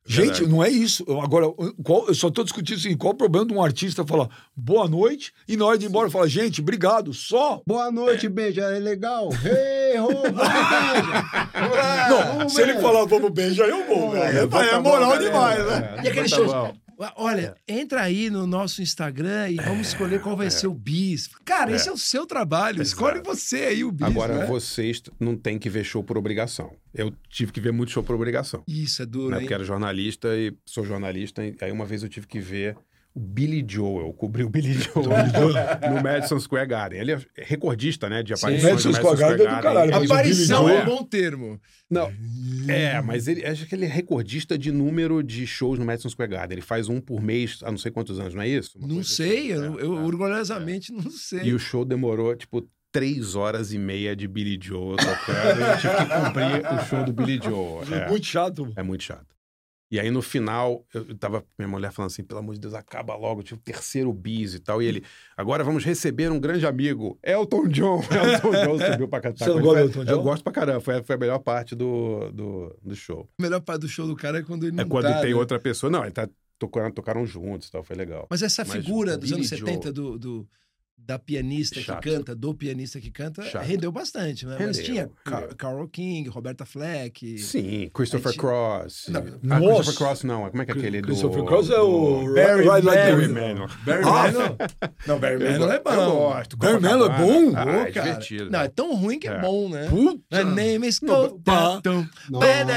C: Gente,
B: Verdade.
C: não é isso. Eu, agora, qual, eu só tô discutindo assim, qual o problema de um artista falar boa noite e na hora de ir embora falar, gente, obrigado, só.
D: Boa noite, beija, é legal. Hey, ho, vamos, beija.
C: Não,
D: vamos,
C: se ele
D: beija.
C: falar vamos beijar, eu vou, velho. É, é moral demais, né?
A: E aqueles
B: Tá
A: shows?
B: bom.
A: Olha, entra aí no nosso Instagram e vamos escolher qual vai ser o bis. Cara, esse é o seu trabalho. Escolhe você aí o bis.
B: Agora,
A: né?
B: vocês não tem que ver show por obrigação. Eu tive que ver muito show por obrigação.
A: Isso é duro,
B: Né?
A: hein?
B: Porque era jornalista e sou jornalista. E aí uma vez eu tive que ver o Billy Joel. Eu cobri o Billy Joel no Madison Square Garden. Ele é recordista, né? De aparições
C: Madison
B: no
C: Square Garden é do caralho, mas o
A: Aparição
C: Billy
A: é um
C: Joel-
A: bom termo.
B: Não, é, mas ele acho que ele é recordista de número de shows no Madison Square Garden. Ele faz um por mês há não sei quantos anos, não é isso? Uma
A: Não
B: coisa
A: sei,
B: assim.
A: eu,
B: É,
A: eu
B: é.
A: orgulhosamente não sei.
B: E o show demorou, tipo, três horas e meia de Billy Joel tocando. Eu tive que cumprir o show do Billy Joel. É,
C: Muito chato.
B: é muito chato. E aí, no final, eu eu tava minha mulher falando assim, pelo amor de Deus, acaba logo, eu tive o terceiro bis e tal. E ele, agora vamos receber um grande amigo, Elton John. Elton John subiu pra cantar.
C: Você não
B: com
C: gosta
B: ele.
C: do Elton
B: Eu
C: John?
B: gosto pra caramba, foi, foi a melhor parte do, do, do show.
A: A melhor parte do show do cara é quando ele não
B: É quando
A: tá,
B: tem
A: né?
B: outra pessoa. Não, ele tá tocando, tocaram juntos e tal, foi legal.
A: Mas essa
B: Mas
A: figura
B: o
A: dos anos
B: Billy
A: setenta
B: Joel-
A: do, do- da pianista
B: Chato.
A: que canta, do pianista que canta,
B: Chato.
A: rendeu bastante, né? Mas
B: Rendeu,
A: tinha Car
B: rendeu.
A: Carole King, Roberta Fleck.
B: Sim, Christopher
A: Aí ti-
B: Cross.
A: Não,
B: ah,
C: nossa.
B: Christopher Cross não, como é que é aquele do...
C: Christopher Cross é o
B: do-
C: Barry
A: Barry
C: Manilow.
B: Manilow.
A: Barry
C: Ah,
A: Manilow. Não, Barry Manilow é bom.
B: Eu gosto.
C: Barry Manilow é bom?
B: Ah,
A: Pô,
B: é
A: cara.
B: divertido.
A: Não, é tão ruim que é,
B: É.
A: bom, né?
C: Puta.
A: My name is
C: Não,
A: Colt.
C: pá.
A: Tum.
D: Não,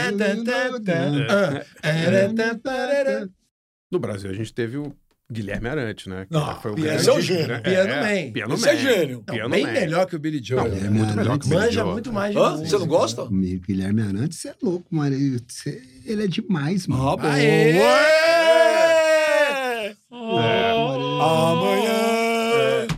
B: No Brasil, a gente teve o Guilherme Arante, né? Que
C: Não,
B: foi o
C: esse
B: grande-
C: é o gênio.
A: Piano
B: é,
A: Man.
B: Piano
C: Esse
B: Man.
C: é gênio.
A: Não,
B: Piano
A: bem
B: Man.
A: melhor que o Billy Joel.
B: Não, é muito melhor que o Billy
A: Manja
B: Joel.
A: muito mais de
C: Hã?
A: música.
C: Você não gosta?
D: Comigo, Guilherme Arantes, você é louco, mano. Ele, você- ele é demais, mano.
C: Ah, bom.
A: Aê!
C: Ué! Amanhã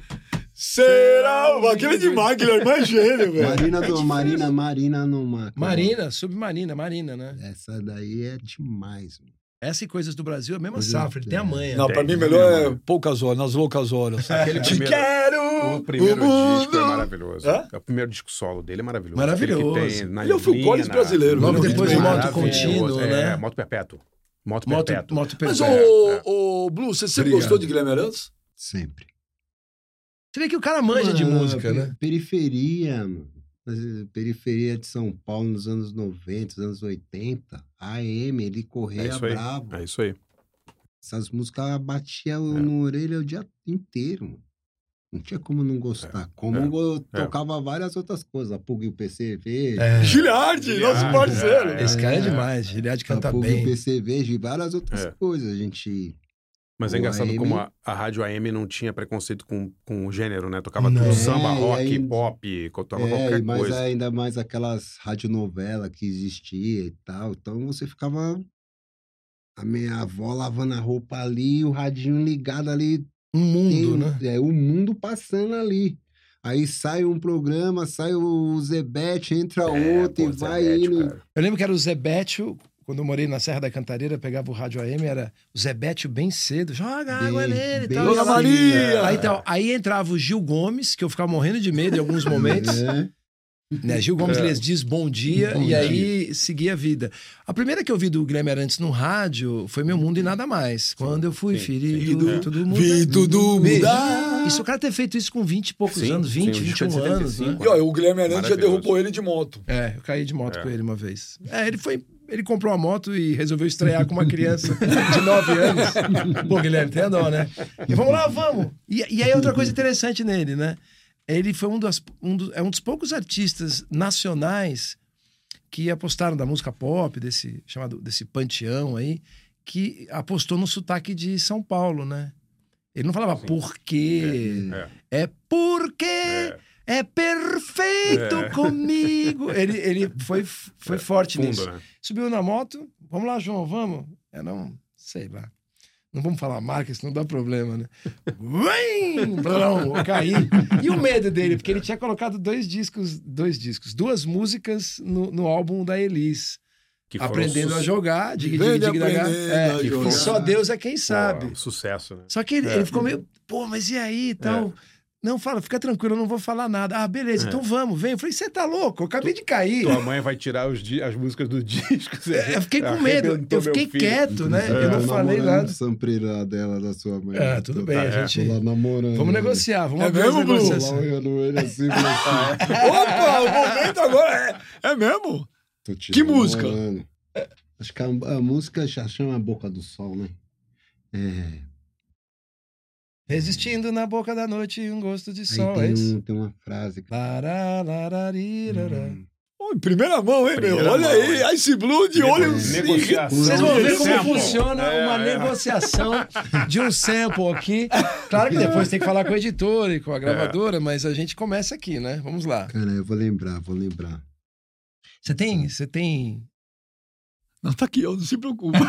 C: será... Aquele é demais, Guilherme, mais gênio, velho.
D: Marina, do, Marina, Marina numa.
A: Marina, submarina, Marina, né?
D: Essa daí é demais, mano.
A: Essa e Coisas do Brasil, a mesma
D: Coisas-
A: safra, ele tem a manha.
C: Não, pra mim, melhor é poucas horas, nas loucas horas.
B: Aquele
C: Te
B: primeiro-
C: quero!
B: O primeiro
C: mundo.
B: disco é maravilhoso.
C: Hã?
B: É o primeiro disco solo dele é maravilhoso.
A: Maravilhoso.
B: Aquele que tem na
C: Ele é o Phil
B: neblina,
C: Collins brasileiro,
A: Logo
C: né?
A: depois de
C: Muito
A: Moto
C: bem.
A: Contínuo,
B: é,
A: né?
B: Moto Perpétuo. Moto
A: Moto,
B: Perpétuo.
A: moto
C: Mas,
A: perfeito.
C: ô, ô, Blue, você sempre
A: Obrigado.
C: gostou de Guilherme Arantes?
D: Sempre.
A: Você vê que o cara manja de
D: Mano,
A: música,
D: pe-
A: né?
D: Periferia, mano. Mas, eh, Periferia de São Paulo nos anos noventa, nos anos oitenta. A M, ele
B: É
D: corria
B: isso aí.
D: brabo.
B: É isso aí.
D: Essas músicas batiam
B: É.
D: no orelha o dia inteiro, mano. Não tinha como não gostar. Como
B: é,
D: eu
B: é.
D: tocava várias outras coisas. A Pug e o P C V.
A: É.
C: Giliardi, nosso
B: Giliardi,
C: parceiro.
B: é.
A: Esse cara é demais, Giliade canta
D: a Pug e o
A: bem.
D: P C V e várias outras
B: É.
D: coisas. A gente...
B: Mas é
D: O
B: engraçado
D: A M
B: como a, a rádio A M não tinha preconceito com, com o gênero, né? Tocava
A: Não.
B: tudo samba,
D: É, e
B: rock,
D: aí-
B: pop, tocava
D: É,
B: qualquer
D: mas
B: coisa.
D: ainda mais aquelas radionovelas que existia e tal. Então você ficava... A minha avó lavando a roupa ali, o radinho ligado ali.
A: Um mundo,
D: tem-
A: né?
D: É, o mundo passando ali. Aí sai um programa, sai o Zebete, entra
B: É,
D: outro
B: pô,
D: e vai
B: Zé Bétio,
D: indo.
B: cara.
A: Eu lembro que era o Zebétio, quando eu morei na Serra da Cantareira, pegava o rádio A M, era o Zebétio bem cedo, joga água
D: Bem-
A: nele e
D: bem
A: tal.
C: Dona
A: e ela-
C: Maria!
A: Aí, então, aí entrava o Gil Gomes, que eu ficava morrendo de medo em alguns momentos.
D: É.
A: Né? Gil Gomes
B: É.
A: lhes diz bom dia
D: Bom
A: e
D: dia.
A: aí seguia a vida. A primeira que eu vi do Guilherme Arantes no rádio foi Meu Mundo e Nada Mais. Quando eu fui
B: sim,
A: ferido,
B: sim.
A: todo mundo.
C: Vi tudo
A: Bicho,
C: mudar.
A: Isso o cara ter feito isso com vinte e poucos
B: Sim,
A: anos,
B: sim,
A: vinte,
B: o
A: vinte
B: disco
A: e
B: é de
A: um anos,
B: setenta e cinco,
A: né?
C: E ó, o Guilherme Arantes já
B: Maravilhoso.
C: derrubou ele de moto.
A: É, eu caí de moto
B: É.
A: com ele uma vez. É, ele foi. Ele comprou uma moto e resolveu estrear com uma criança de nove anos. Pô, Guilherme, tem dó, né? E vamos lá, vamos. E, e aí outra coisa interessante nele, né? Ele foi um, das, um, do, é um dos poucos artistas nacionais que apostaram da música pop, desse chamado desse panteão aí, que apostou no sotaque de São Paulo, né? Ele não falava
B: Sim.
A: por quê,
B: É.
A: é porque
B: É.
A: é perfeito
B: É.
A: comigo. Ele, ele foi, foi
B: É,
A: forte
B: fundo,
A: nisso.
B: né?
A: Subiu na moto, vamos lá, João, vamos? É, não, sei lá. Não vamos falar marca, senão dá problema, né? Vem! Blum, eu caí. E o medo dele, porque ele tinha colocado dois discos, dois discos, duas músicas no, no álbum da Elis.
B: Que foram
A: Aprendendo
B: su-
A: a jogar, diga,
C: Vem
A: diga, diga, diga,
C: aprendendo
A: é,
C: a
A: e
C: jogar.
A: só Deus é quem sabe.
B: Pô, sucesso, né?
A: Só que ele,
B: É.
A: ele ficou meio, pô, mas e aí e tal? Não, fala, fica tranquilo, eu não vou falar nada. Ah, beleza, é. então vamos, vem. Eu falei, você tá louco? Eu acabei tu, de cair.
B: Tua mãe vai tirar os di- as músicas do disco.
A: É, eu fiquei com medo, eu fiquei quieto, né?
D: É,
A: eu não falei nada.
D: Samprira dela, da sua mãe.
A: Ah, tudo bem, a gente...
D: Tô lá namorando.
A: Vamos negociar, vamos
C: é
A: abrir
C: mesmo,
A: as negociações.
D: Tô lá olhando ele assim, assim.
C: Opa, o momento agora é, é mesmo? Que música?
D: É. Acho que a, a música já chama Boca do Sol, né? É...
A: Resistindo na boca da noite um gosto de
D: Aí
A: sol,
D: tem,
A: é isso?
D: um, tem uma frase que...
A: Lará, lararirará.
D: Hum.
C: Oh, em primeira mão, hein,
B: Primeira
C: meu? Olha
B: mão,
C: aí,
B: hein?
C: Ice Blue de olho...
B: Negociação.
A: Vocês vão ver como
B: Sample.
A: funciona
B: É,
A: uma
B: é.
A: negociação de um sample aqui. Claro que depois tem que falar com o editor e com a gravadora, mas a gente começa aqui, né? Vamos lá.
D: Cara, eu vou lembrar, vou lembrar.
A: Você tem... Você tem...
C: Não, tá aqui, ó, não se preocupa.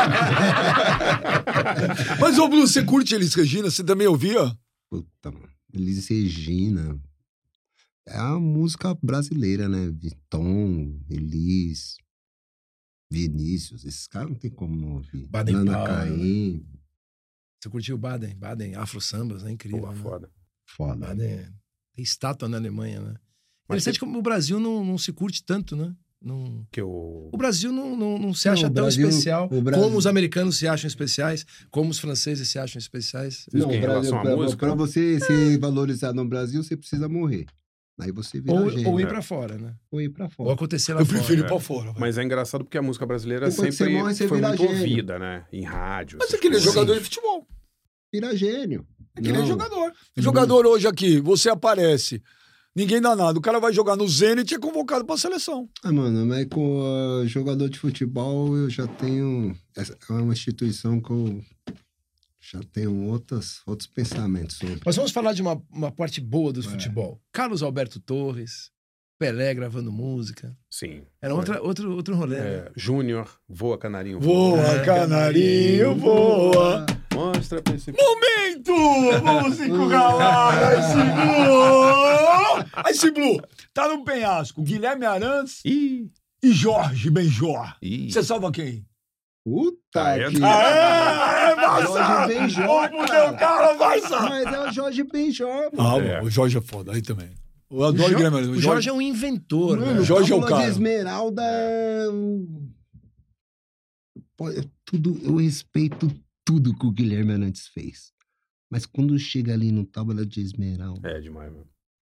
C: Mas, ô, Blue, você curte Elis Regina? Você também ouvia?
D: Puta, mano. Elis Regina. É a música brasileira, né? Tom, Elis, Vinícius. Esses caras não tem como não ouvir.
A: Baden
D: Nana
A: Powell,
D: Caymmi.
A: Você curtiu Baden? Baden, Afro Sambas, né? Incrível,
B: Pô,
A: né?
B: foda.
D: Foda.
A: Baden tem estátua na Alemanha, né?
B: Mas
A: Interessante
B: você-
A: como o Brasil não, não se curte tanto, né? Não...
B: Que o...
A: O Brasil não, não, não se
D: Não,
A: acha
D: o
A: tão
D: Brasil-
A: especial
D: o Brasil-
A: como os americanos se acham especiais, como os franceses se acham especiais.
B: Não, em
D: Brasil,
B: relação à
D: pra,
B: música?
D: pra você ser valorizado no Brasil, você precisa morrer. Aí você vira
A: Ou,
D: gênio.
A: ou ir
B: É.
A: pra fora, né?
D: Ou ir pra
A: Ou
D: fora.
A: acontecer lá
C: Eu
A: fora.
C: prefiro ir
B: É.
C: pra fora. vai.
B: Mas é engraçado porque a música brasileira
D: Depois que
B: sempre
D: você morre, você
B: foi
D: vira
B: muito
D: gênio.
B: ouvida, né? Em rádio.
C: Mas
B: essas
C: é que nem
B: coisas.
C: jogador
A: Sim.
C: de futebol.
D: Vira gênio.
C: É que nem
D: Não.
C: jogador. Jogador hoje aqui, você aparece. Ninguém dá nada. O cara vai jogar no Zenit e é convocado pra seleção.
D: Ah, mano, mas com uh, jogador de futebol eu já tenho... essa É uma instituição que eu já tenho outras, outros pensamentos sobre.
A: Mas vamos falar de uma, uma parte boa do
D: É.
A: futebol. Carlos Alberto Torres, Pelé gravando música.
B: Sim.
A: Era outra, outro, outro rolê, né?
B: É, Júnior, voa, canarinho.
C: Voa,
A: É,
C: canarinho, voa.
B: Mostra pra esse...
C: Momento! Vamos encurralar Ice Blue! Ice Blue, tá no penhasco. Guilherme Arantes
B: Ih,
C: e Jorge Benjor.
B: ih.
C: Você salva quem?
D: Puta
B: Ah, é?
D: que...
C: Aê, Barça!
D: Jorge Benjor,
C: Vamos fuder o cara, Barça!
D: Mas é o Jorge Benjor, mano.
C: Ah,
B: É.
C: o Jorge é foda, aí também. Eu
A: O,
C: adoro o
A: Jo-
C: Guilherme Arantes.
A: o Jorge é um inventor,
D: Mano,
A: né?
C: o Jorge é o
D: Tábua
C: cara.
D: de Esmeralda é... um- Pô, é tudo, eu respeito tudo que o Guilherme Arantes fez. Mas quando chega ali no Tábua de Esmeralda,
B: É demais, mano.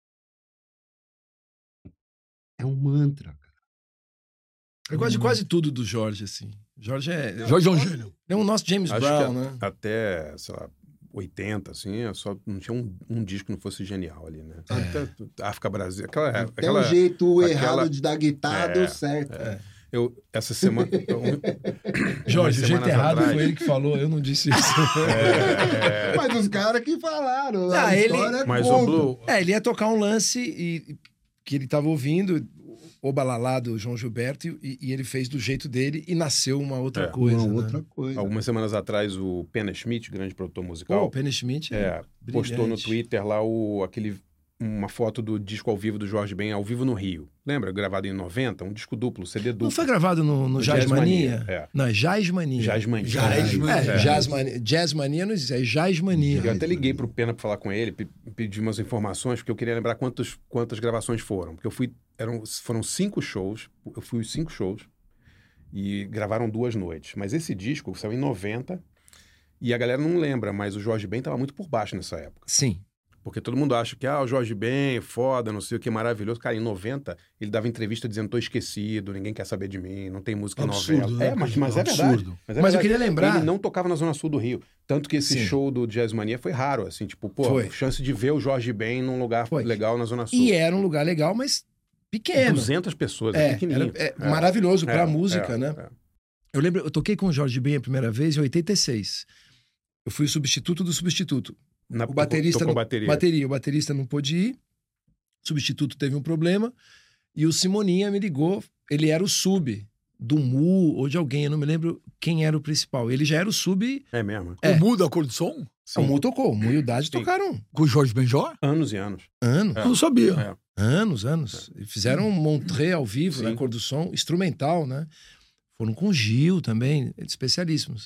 D: é um mantra, cara.
A: Eu gosto de quase tudo do Jorge, assim. Jorge é,
C: Jorge é um gênio.
A: é um nosso James
B: Acho
A: Brown,
B: que
A: né?
B: até, sei lá, oitenta, assim, eu só não tinha um, um disco que não fosse genial ali, né?
A: É.
B: Até África Brasil, aquela...
D: Até
B: aquela
D: o jeito
B: aquela-
D: errado de dar guitarra
B: É,
D: deu certo.
A: É.
B: eu, essa semana... então,
A: Jorge, o
B: umas
A: jeito
B: semanas
A: errado
B: atrás-
A: foi ele que falou, eu não disse isso.
B: É, é,
D: Mas os caras que falaram,
A: Ah,
D: a
A: ele-
D: história
B: mas
D: conta.
B: o Blue...
A: É, ele ia tocar um lance e, que ele tava ouvindo, o balalá do João Gilberto, e, e ele fez do jeito dele e nasceu uma outra
B: É.
A: coisa.
D: Uma
A: né?
D: outra coisa.
B: Algumas semanas atrás, o Pena Schmidt, grande produtor musical,
A: Pô, o Penny Schmidt
B: é, postou no
A: brilhante.
B: Twitter lá o, aquele, uma foto do disco ao vivo do Jorge Ben, ao vivo no Rio. Lembra? Gravado em noventa, um disco duplo, C D duplo.
A: Não foi gravado no, no
B: No
A: Jazz Mania?
B: Jazzmania, é.
A: Não, é Jazz Mania.
B: Jazz Mania.
C: Jazz Mania.
A: É,
B: É.
A: Jazz Mania. Jazz Mania não existe, é Jazz Mania.
B: Eu até liguei pro Pena pra falar com ele, pe- pedir umas informações, porque eu queria lembrar quantos, quantas gravações foram. Porque eu fui. Eram, foram cinco shows, eu fui os cinco shows e gravaram duas noites. Mas esse disco saiu em noventa e a galera não lembra, mas o Jorge Ben tava muito por baixo nessa época.
A: Sim.
B: Porque todo mundo acha que, ah, o Jorge Ben, foda, não sei o que, maravilhoso. Cara, em noventa, ele dava entrevista dizendo, tô esquecido, ninguém quer saber de mim, não tem música em
C: Absurdo,
B: novela.
C: né?
B: É, mas, mas é
C: Absurdo.
B: verdade. Mas, é
A: Mas eu
B: verdade.
A: queria lembrar-
B: Ele não tocava na Zona Sul do Rio. Tanto que esse
A: Sim.
B: show do Jazz Mania foi raro, assim, tipo, pô,
A: Foi.
B: chance de ver o Jorge Ben num lugar
A: Foi.
B: legal na Zona Sul.
A: E era um lugar legal, mas pequeno.
B: duzentas pessoas,
A: É,
B: é pequenininho.
A: era- é maravilhoso pra
B: É,
A: música,
B: é,
A: né?
B: é.
A: Eu lembro, eu toquei com o Jorge Ben a primeira vez em oitenta e seis. Eu fui o substituto do substituto.
B: Na,
A: O baterista
B: tocou
A: não,
B: bateria.
A: bateria. O baterista não pôde ir, o substituto teve um problema, e o Simoninha me ligou, ele era o sub do Mu ou de alguém, eu não me lembro quem era o principal. Ele já era o sub...
B: É mesmo.
A: É.
C: O Muda a cor do som?
B: Sim.
A: O Mu tocou, o Mu e o Dade
B: Sim.
A: tocaram
C: Com o Jorge Benjor?
B: Anos e anos.
A: anos,
C: Eu não sabia.
B: É.
A: anos, anos. E fizeram um Montré ao vivo,
B: Sim.
A: na cor do som, instrumental, né? Foram com o Gil também, especialíssimos.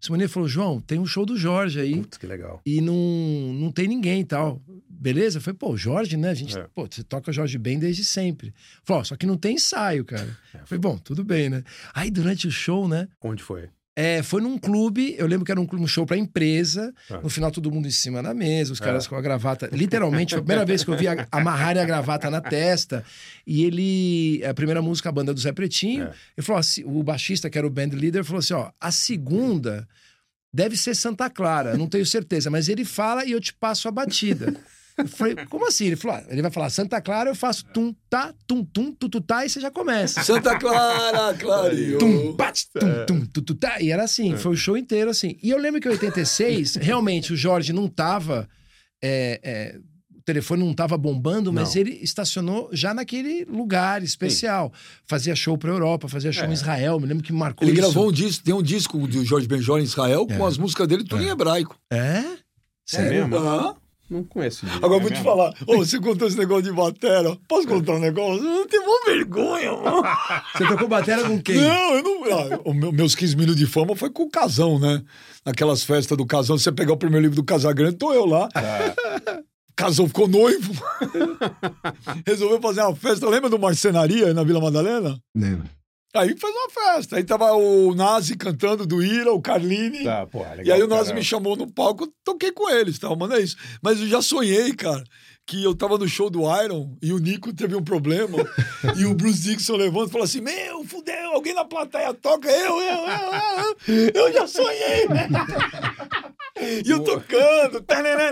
A: Simone falou, João, tem um show do Jorge aí.
B: Putz, que legal.
A: E não, não tem ninguém e tal. Beleza? Eu falei, pô, Jorge, né? A gente,
B: É.
A: pô, você toca Jorge Ben desde sempre. Falou, ó, só que não tem ensaio, cara. Eu falei, bom, tudo bem, né? Aí durante o show, né?
B: Onde foi?
A: É, foi num clube, eu lembro que era um, clube, um show pra empresa.
B: Ah.
A: No final, todo mundo em cima da mesa, os caras
B: É.
A: com a gravata. Literalmente, foi a primeira vez que eu vi a- amarrarem a gravata na testa. E ele, a primeira música, a banda do Zé Pretinho,
B: É.
A: ele falou assim, o baixista, que era o band leader, falou assim: ó, a segunda deve ser Santa Clara, não tenho certeza, mas ele fala e eu te passo a batida. Eu falei, como assim? Ele falou, ah, ele vai falar Santa Clara, eu faço tum, tá, tum, tum, tu, tu, tá, e você já começa.
C: Santa Clara, clareou.
A: Tum, bate, tum, tum, tu, tu, tá. E era assim, foi o show inteiro assim. E eu lembro que em oitenta e seis, realmente, o Jorge não tava... é, é, o telefone não tava bombando, mas
B: Não.
A: ele estacionou já naquele lugar especial. Fazia show pra Europa, fazia show
B: É.
A: em Israel, me lembro que marcou
C: Ele
A: isso.
C: gravou um disco, tem um disco do Jorge Benjor em Israel com
A: É.
C: as músicas dele tudo
A: É.
C: em hebraico.
A: É? Sério?
B: mesmo?
C: Ah.
B: Não conheço.
C: Agora eu vou te falar, ô, você contou esse negócio de batera. Posso contar um negócio? Eu não tenho uma vergonha, mano.
A: Você tocou bateria com quem?
C: Não, eu não. Ah, o meu- meus quinze minutos de fama foi com o Casão, né? Naquelas festas do Casão, você pegar o primeiro livro do Casagrande, tô eu lá. Casão ficou noivo. Resolveu fazer uma festa. Lembra do Marcenaria na Vila Madalena?
D: Lembra?
C: Aí fez uma festa. Aí tava o Nazi cantando do Ira, o Carlini.
B: Tá, porra, legal.
C: E aí o Nazi
B: cara.
C: me chamou no palco, eu toquei com eles, tá? Mano, é isso. Mas eu já sonhei, cara, que eu tava no show do Iron e o Nico teve um problema e o Bruce Dickinson levanta e fala assim, meu, fudeu, alguém na plateia toca, eu, eu, eu, eu, eu já sonhei. E eu tocando.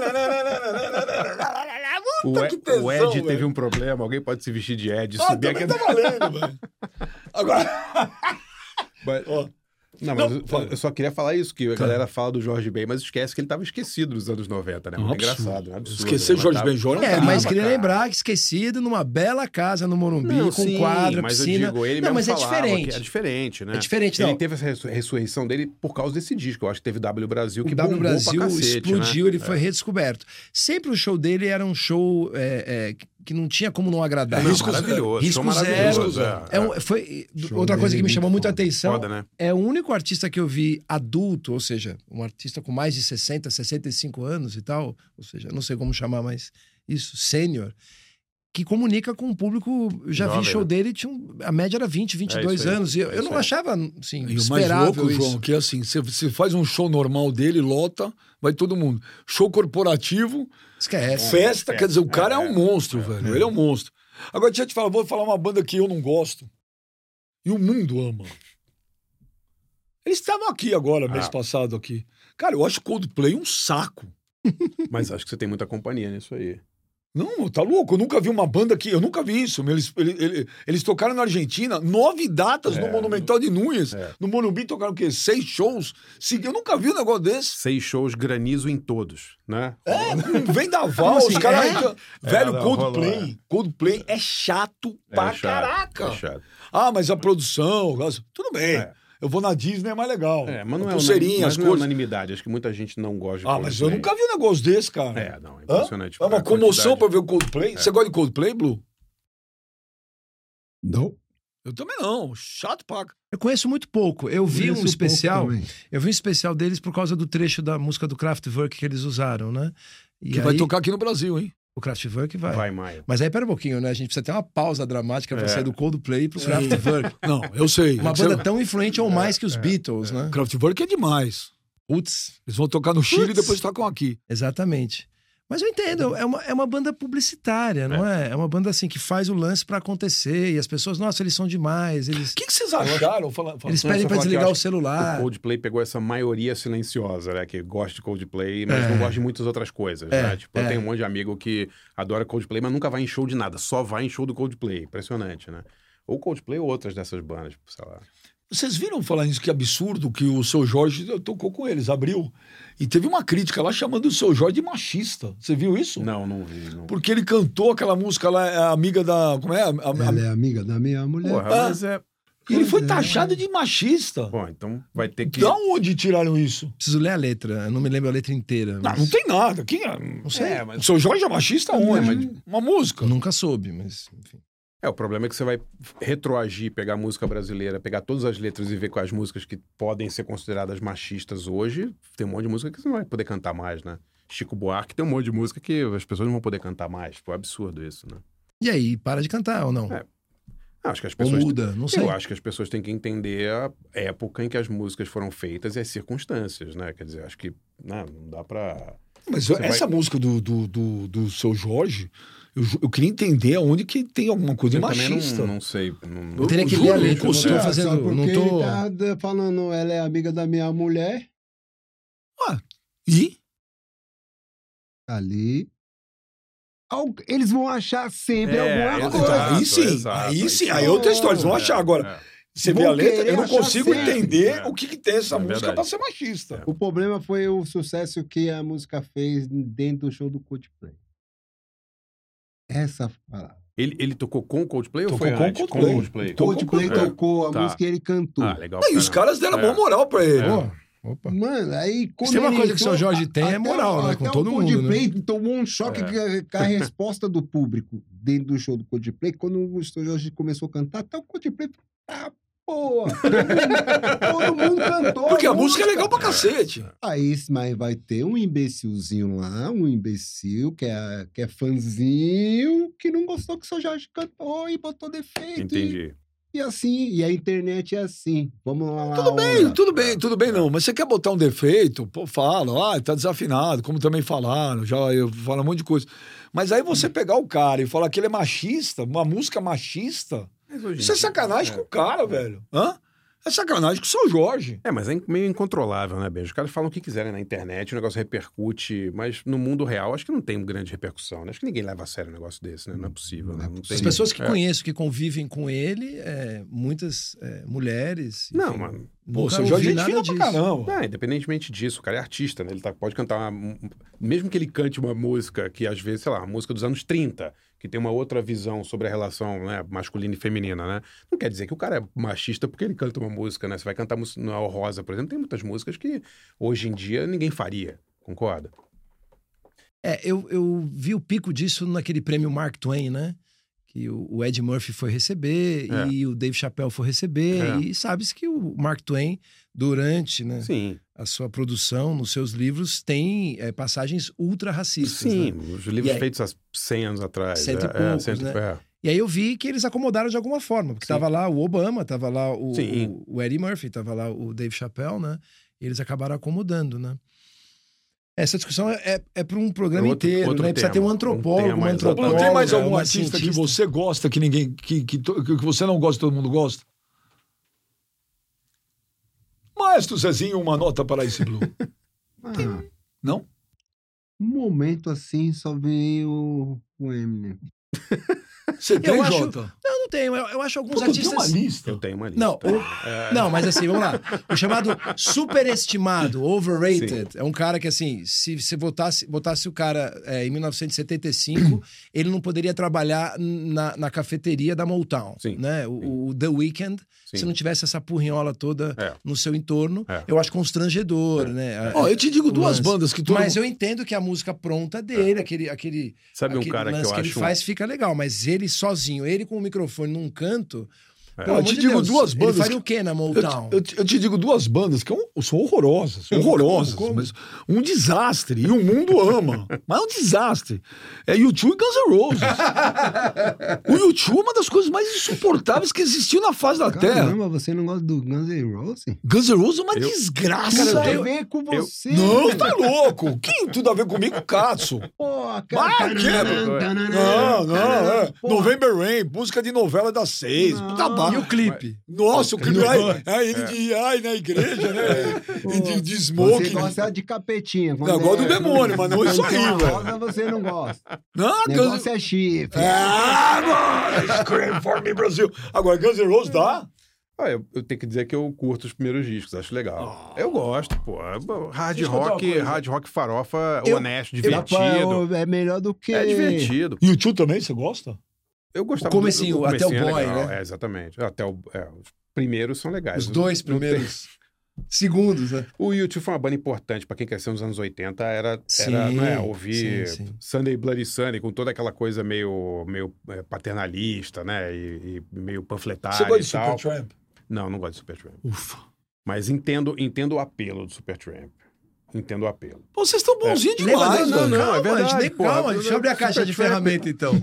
B: O,
C: Puta,
B: E-
C: que tesão,
B: o Ed
C: velho.
B: teve um problema, alguém pode se vestir de Ed,
C: Ah,
B: subir
C: também
B: aqui.
C: tá valendo, velho. Agora...
B: Mas-
C: Ó,
B: Não, mas
C: Não,
B: eu-
C: fala.
B: eu só queria falar isso, que a galera fala do Jorge Ben, mas esquece que ele tava esquecido nos anos noventa, né? Muito
C: absurdo.
B: engraçado, né? Absurdo.
C: Esquecer
B: Mas
C: Jorge
B: tava-
C: Benjor não
A: É,
C: dá,
A: mas
B: Tava,
A: queria
B: cara.
A: lembrar que esquecido numa bela casa no Morumbi,
B: Não,
A: com
B: sim,
A: quadra,
B: mas
A: piscina.
B: eu digo, ele
A: não,
B: mesmo
A: mas é
B: falava
A: diferente.
B: que é diferente, né?
A: É diferente,
B: Ele
A: não.
B: teve essa ressu- ressurreição dele por causa desse disco. Eu acho que teve W Brasil, que
A: O W
B: bombou
A: Brasil
B: pra cacete,
A: explodiu,
B: né?
A: ele foi redescoberto. Sempre o show dele era um show é, é, que não tinha como não agradar.
B: É, não,
C: Risco
B: maravilhoso.
A: Risco
B: show
A: zero.
B: maravilhoso, é,
A: É um- foi,
D: Show
A: outra coisa
D: dele
A: que me
D: é
A: chamou
D: muito
A: muita
D: foda.
A: atenção
B: Foda, né?
A: é o único artista que eu vi adulto, ou seja, um artista com mais de sessenta, sessenta e cinco anos e tal, ou seja, não sei como chamar mais isso, sênior, que comunica com o público. Eu já
B: Jovem,
A: vi show
B: né?
A: dele, tinha um- a média era vinte, vinte e dois
B: isso aí,
A: anos. E eu,
B: é
A: eu
B: isso
A: não
B: aí.
A: achava assim,
C: E o mais
A: esperável
C: louco,
A: isso.
C: João, que é assim, você, você faz um show normal dele, lota, vai todo mundo. Show corporativo,
A: Esquece.
C: festa,
B: é,
C: quer dizer, o cara é,
B: é,
C: um monstro, velho. Ele é um monstro. Agora, deixa eu te falar, vou falar uma banda que eu não gosto. E o mundo ama. Eles estavam aqui agora, mês
B: Ah.
C: passado aqui. Cara, eu acho Coldplay um saco.
B: Mas acho que você tem muita companhia nisso aí.
C: Não, tá louco? Eu nunca vi uma banda que. Eu nunca vi isso. Eles, ele- ele- eles tocaram na Argentina nove datas no
B: É,
C: Monumental de Núñez.
B: é.
C: No Morumbi tocaram o quê? Seis shows? Se- Eu nunca vi um negócio desse.
B: Seis shows, granizo em todos, né?
C: É, um vendaval,
A: Como assim?
C: os caras.
A: É?
C: então- Velho,
B: não,
C: Coldplay.
B: rolou, é.
C: Coldplay é chato pra
B: É chato,
C: caraca.
B: é chato.
C: Ah, mas a produção, tudo bem.
B: É.
C: Eu vou na Disney, é mais legal.
B: É, mas não
C: A
B: é,
C: pulseirinha,
B: una-
C: as
B: mas não é
C: cores.
B: unanimidade. Acho que muita gente não gosta de
C: Ah, mas eu
B: Coldplay.
C: nunca vi um negócio desse, cara.
B: É, não, é
C: Hã?
B: impressionante.
C: É uma
B: A
C: comoção pra
B: quantidade-
C: ver o Coldplay. Você gosta de Coldplay, Blue?
D: Não.
C: Eu também não. Chato pra...
A: Eu conheço muito pouco. Eu vi
D: Conheço
A: um especial.
D: pouco também.
A: Eu vi um especial deles por causa do trecho da música do Kraftwerk que eles usaram, né? E
C: Que vai
A: aí,
C: tocar aqui no Brasil, hein?
A: O Kraftwerk vai.
B: Vai, Maio.
A: Mas aí, pera um pouquinho, né? A gente precisa ter uma pausa dramática pra
B: É.
A: sair do Coldplay pro Kraftwerk.
C: Não, eu sei.
A: Uma
C: Você-
A: banda tão influente ou mais que os Beatles, né?
C: Kraftwerk é demais.
A: Putz,
C: Eles vão tocar no Chile e
A: Putz.
C: depois tocam aqui.
A: exatamente. Mas eu entendo, é uma, é uma banda publicitária, não é? É uma banda assim que faz o lance pra acontecer e as pessoas, nossa, eles são demais, eles,
C: O que, que vocês acharam? Fala, fala.
A: eles
B: Não,
A: pedem
B: só
A: pra
B: falar que
A: desligar
B: eu
A: o
B: acho
A: celular.
B: O Coldplay pegou essa maioria silenciosa, né? Que gosta de Coldplay, mas
A: É.
B: não gosta de muitas outras coisas,
A: É,
B: né? Tipo, eu
A: é.
B: tenho um monte de amigo que adora Coldplay, mas nunca vai em show de nada. Só vai em show do Coldplay. Impressionante, né? Ou Coldplay ou outras dessas bandas, tipo, sei lá.
C: Vocês viram falar nisso? Que absurdo que o seu Jorge tocou com eles, abriu. E teve uma crítica lá chamando o seu Jorge de machista. Você viu isso?
B: Não, não vi. Não.
C: Porque ele cantou aquela música lá, é a amiga da. Como é? A- a-
D: Ela é amiga da minha mulher.
B: Porra,
C: Ah.
B: mas é...
C: E ele foi
D: É.
C: taxado de machista.
B: Bom, então vai ter que...
C: Da onde tiraram isso?
A: Preciso ler a letra, eu não me lembro a letra inteira.
C: Não,
A: mas-
C: não tem nada. Quem é?
A: Não sei.
B: É,
C: O
B: mas...
C: seu Jorge é machista onde?
B: mas-
C: Uma música.
A: Eu nunca soube, mas enfim.
B: É, o problema é que você vai retroagir, pegar a música brasileira, pegar todas as letras e ver quais músicas que podem ser consideradas machistas hoje. Tem um monte de música que você não vai poder cantar mais, né? Chico Buarque tem um monte de música que as pessoas não vão poder cantar mais. Foi um absurdo isso, né?
A: E aí, para de cantar ou não?
B: É. Acho que as
A: Ou
B: pessoas...
A: muda, não sei.
B: Eu acho que as pessoas têm que entender a época em que as músicas foram feitas e as circunstâncias, né? Quer dizer, acho que não, não dá pra...
C: Mas
B: Você
C: essa
B: vai-
C: música do, do, do, do seu Jorge, eu, ju- eu queria entender onde que tem alguma coisa
B: Eu também
C: machista.
B: não, não sei. Não...
A: Eu teria que
C: Eu
A: ler a
C: juro,
A: letra,
C: eu
A: não tô
C: consigo.
D: Só
A: fazendo...
D: porque
A: Não tô...
D: ele tá da- falando, ela é amiga da minha mulher,
C: E?
D: ali. Al- Eles vão achar sempre
B: É,
D: alguma
B: exato,
D: coisa.
C: aí sim,
B: exato,
C: aí sim,
B: sim.
C: aí é outra história. Eles vão
B: É,
C: achar agora.
B: é.
C: Você
D: Vão
C: vê a letra,
D: querer
C: eu não
D: achar
C: consigo
D: sempre.
C: entender
B: É.
C: o que, que tem essa
B: É
C: música
B: verdade.
C: pra ser machista.
D: O problema foi o sucesso que a música fez dentro do show do Coldplay. Essa palavra.
B: Ele, ele tocou com o Coldplay ou
C: Tocou
B: foi
C: com o
B: antes?
C: Coldplay.
B: Com o Coldplay.
C: Tocou
D: Coldplay
C: com-
D: tocou a
B: Tá.
D: música e ele cantou.
B: Ah, legal.
C: E os
B: caramba.
C: caras deram
B: É.
C: boa moral pra ele.
A: Pô, opa.
D: Mano, aí quando
A: Se tem uma
D: ele
A: coisa que o seu
D: entrou,
A: Jorge tem, é
D: até
A: moral,
D: o-
A: né? Com
D: até
A: todo
D: o
A: mundo, né?
D: Coldplay tomou um choque
B: É.
D: com a- com a resposta do público dentro do show do Coldplay. Quando o seu Jorge começou a cantar, até o Coldplay falou, ah, porra, todo mundo cantou.
C: Porque a música é legal pra cacete.
D: Aí, mas vai ter um imbecilzinho lá, um imbecil que é, que é fãzinho, que não gostou que o seu Jorge cantou e botou defeito. E,
B: Entendi.
D: e assim, e a internet é assim. Vamos lá.
C: Tudo bem,
D: Laura.
C: tudo bem, tudo bem, não. Mas você quer botar um defeito, pô, fala, ah, tá desafinado, como também falaram, já eu falo um monte de coisa. Mas aí você pegar o cara e falar que ele é machista, uma música machista,
B: Mas hoje em
C: isso é
B: dia-
C: sacanagem
B: é.
C: com o cara, velho. Hã? É sacanagem com o seu Jorge.
B: É, mas é meio incontrolável, né, Benjo? Os caras falam o que quiserem na internet, o negócio repercute, mas no mundo real acho que não tem grande repercussão, né? Acho que ninguém leva a sério um negócio desse, né? Não é possível, né? Não
A: As
B: tem-
A: pessoas que
B: é.
A: conheço, que convivem com ele, é, muitas é, mulheres...
B: Não,
A: enfim,
B: mano.
C: Pô, o
A: nunca
C: seu Jorge é
A: ouvi
C: gente
A: nada
C: fina pra
A: disso.
C: caramba.
B: É, independentemente disso, o cara é artista, né? Ele tá- pode cantar uma, mesmo que ele cante uma música que às vezes, sei lá, uma música dos anos trinta, que tem uma outra visão sobre a relação, né, masculina e feminina, né? Não quer dizer que o cara é machista porque ele canta uma música, né? Você vai cantar música no Rosa, por exemplo, tem muitas músicas que hoje em dia ninguém faria, concorda?
A: É, eu, eu vi o pico disso naquele prêmio Mark Twain, né? Que o, o Ed Murphy foi receber
B: É.
A: e o Dave Chappelle foi receber.
B: É.
A: E sabe-se que o Mark Twain, durante né,
B: Sim,
A: a sua produção, nos seus livros, tem é, passagens ultra racistas.
B: sim.
A: Né?
B: Os livros
A: E aí-
B: feitos há cem anos atrás.
A: Cento e
B: é, é,
A: poucos,
B: cento e-
A: né?
B: é.
A: E aí eu vi que eles acomodaram de alguma forma, porque
B: Sim.
A: tava lá o Obama, tava lá o,
B: Sim.
A: o, o Eddie Murphy, tava lá o Dave Chappelle, né? E eles acabaram acomodando, né? Essa discussão é, é para um programa
B: Outro-
A: inteiro,
B: outro
A: né? Precisa
B: tema.
A: ter um
B: Um
A: antropólogo,
B: tema
A: uma
B: mais
A: antropóloga,
C: Não tem mais algum
A: uma
C: artista que
A: cientista.
C: você gosta, que ninguém. Que, que, to- que você não gosta, todo mundo gosta? Maestro Zezinho, uma nota para esse Blue.
D: Ah,
C: Não?
D: um momento assim, só veio o Eminem.
C: Você tem,
A: acho-
C: Jota?
A: Não, não tenho. Eu, eu acho alguns
C: Pô, tu tem
A: artistas...
C: uma lista.
B: Eu tenho uma lista.
A: Não, o-
B: É,
A: Não, mas assim, vamos lá. O chamado superestimado, overrated, é um cara que, assim, se você botasse, botasse o cara é, em mil novecentos e setenta e cinco, ele não poderia trabalhar na, na cafeteria da Motown,
B: Sim,
A: né? O, o The Weeknd,
B: sim.
A: se não tivesse essa porrinhola toda
B: É.
A: no seu entorno,
B: É.
A: eu acho constrangedor, né?
C: Ó, eu te digo
A: O
C: duas
A: lance.
C: bandas que todo
A: Mas
C: mundo-
A: eu entendo que a música pronta dele, aquele, aquele,
B: Sabe um
A: aquele
B: cara que
A: lance
B: eu
A: que, ele
B: acho... um-
A: faz, fica legal. Mas ele sozinho, ele com o microfone num canto...
B: É.
A: Pelo
C: Eu
A: amor
C: te
A: de
C: digo
A: Deus,
C: duas bandas
A: Ele faria
C: que-
A: o quê na
C: Eu,
A: Motown?
C: te- eu te- eu te digo duas bandas que é um- são horrorosas, horrorosas,
A: Como?
C: mas um desastre, e o mundo ama, mas é um desastre. É U dois e Guns N' Roses. O U dois é uma das coisas mais insuportáveis que existiu na face da Terra.
D: Caramba, você não gosta do Guns N' Roses?
C: Guns N' Roses é uma
B: Eu-
C: desgraça.
D: Tudo a
C: velho.
D: ver com
B: eu-
D: você.
C: Não, tá louco. Que tudo a ver comigo, Katsu?
D: Pô,
C: Vai, quebra. Não, não, é. November Rain, música de novela das seis.
D: Não.
C: Puta barra.
A: E o clipe?
C: Nossa, o clipe. Ai, ai, ele de ai na igreja, né? E de, de
D: Você
C: smoke.
D: gosta de capetinha.
C: Não, eu gosto do demônio, mas não isso aí,
D: Então,
C: velho.
D: rosa você não gosta.
C: Não,
D: O
C: Guns...
D: negócio é chifre.
C: Ah, mano! Scream for me, Brasil. Agora, Guns N' Roses dá?
B: Ah, eu, eu tenho que dizer que eu curto os primeiros discos, acho legal.
C: Ah.
B: Eu gosto, pô. Hard
C: Deixa eu contar uma
B: rock,
C: coisa.
B: hard rock farofa,
A: Eu-
B: honesto,
D: Dá
B: divertido.
D: pra- É melhor do que...
B: É divertido.
C: E o tio também, você gosta?
B: Eu gostava
A: O comecinho,
B: do,
A: até o
B: comecinho é
A: boy,
B: legal,
A: né?
B: É, exatamente. Até o, é, os primeiros são legais.
A: Os dois
B: Não tem-
A: primeiros. segundos, né?
B: O U dois foi uma banda importante pra quem cresceu nos anos oitenta, era,
A: Sim,
B: era não é, ouvir
A: sim, sim.
B: Sunday Bloody Sunday com toda aquela coisa meio, meio é, paternalista, né? E, e meio panfletária
C: Você gosta
B: e
C: de
B: tal.
C: Supertramp?
B: Não, não gosto de Supertramp.
C: Ufa.
B: Mas entendo, entendo o apelo do Supertramp. Entendo o apelo.
C: Pô, vocês estão bonzinhos
A: Lembra
C: demais,
A: do-
C: mano.
B: não,
A: calma,
B: é verdade,
A: gente, nem-
B: porra.
A: calma, deixa eu abrir a caixa de
B: Supertramp.
A: ferramenta, então.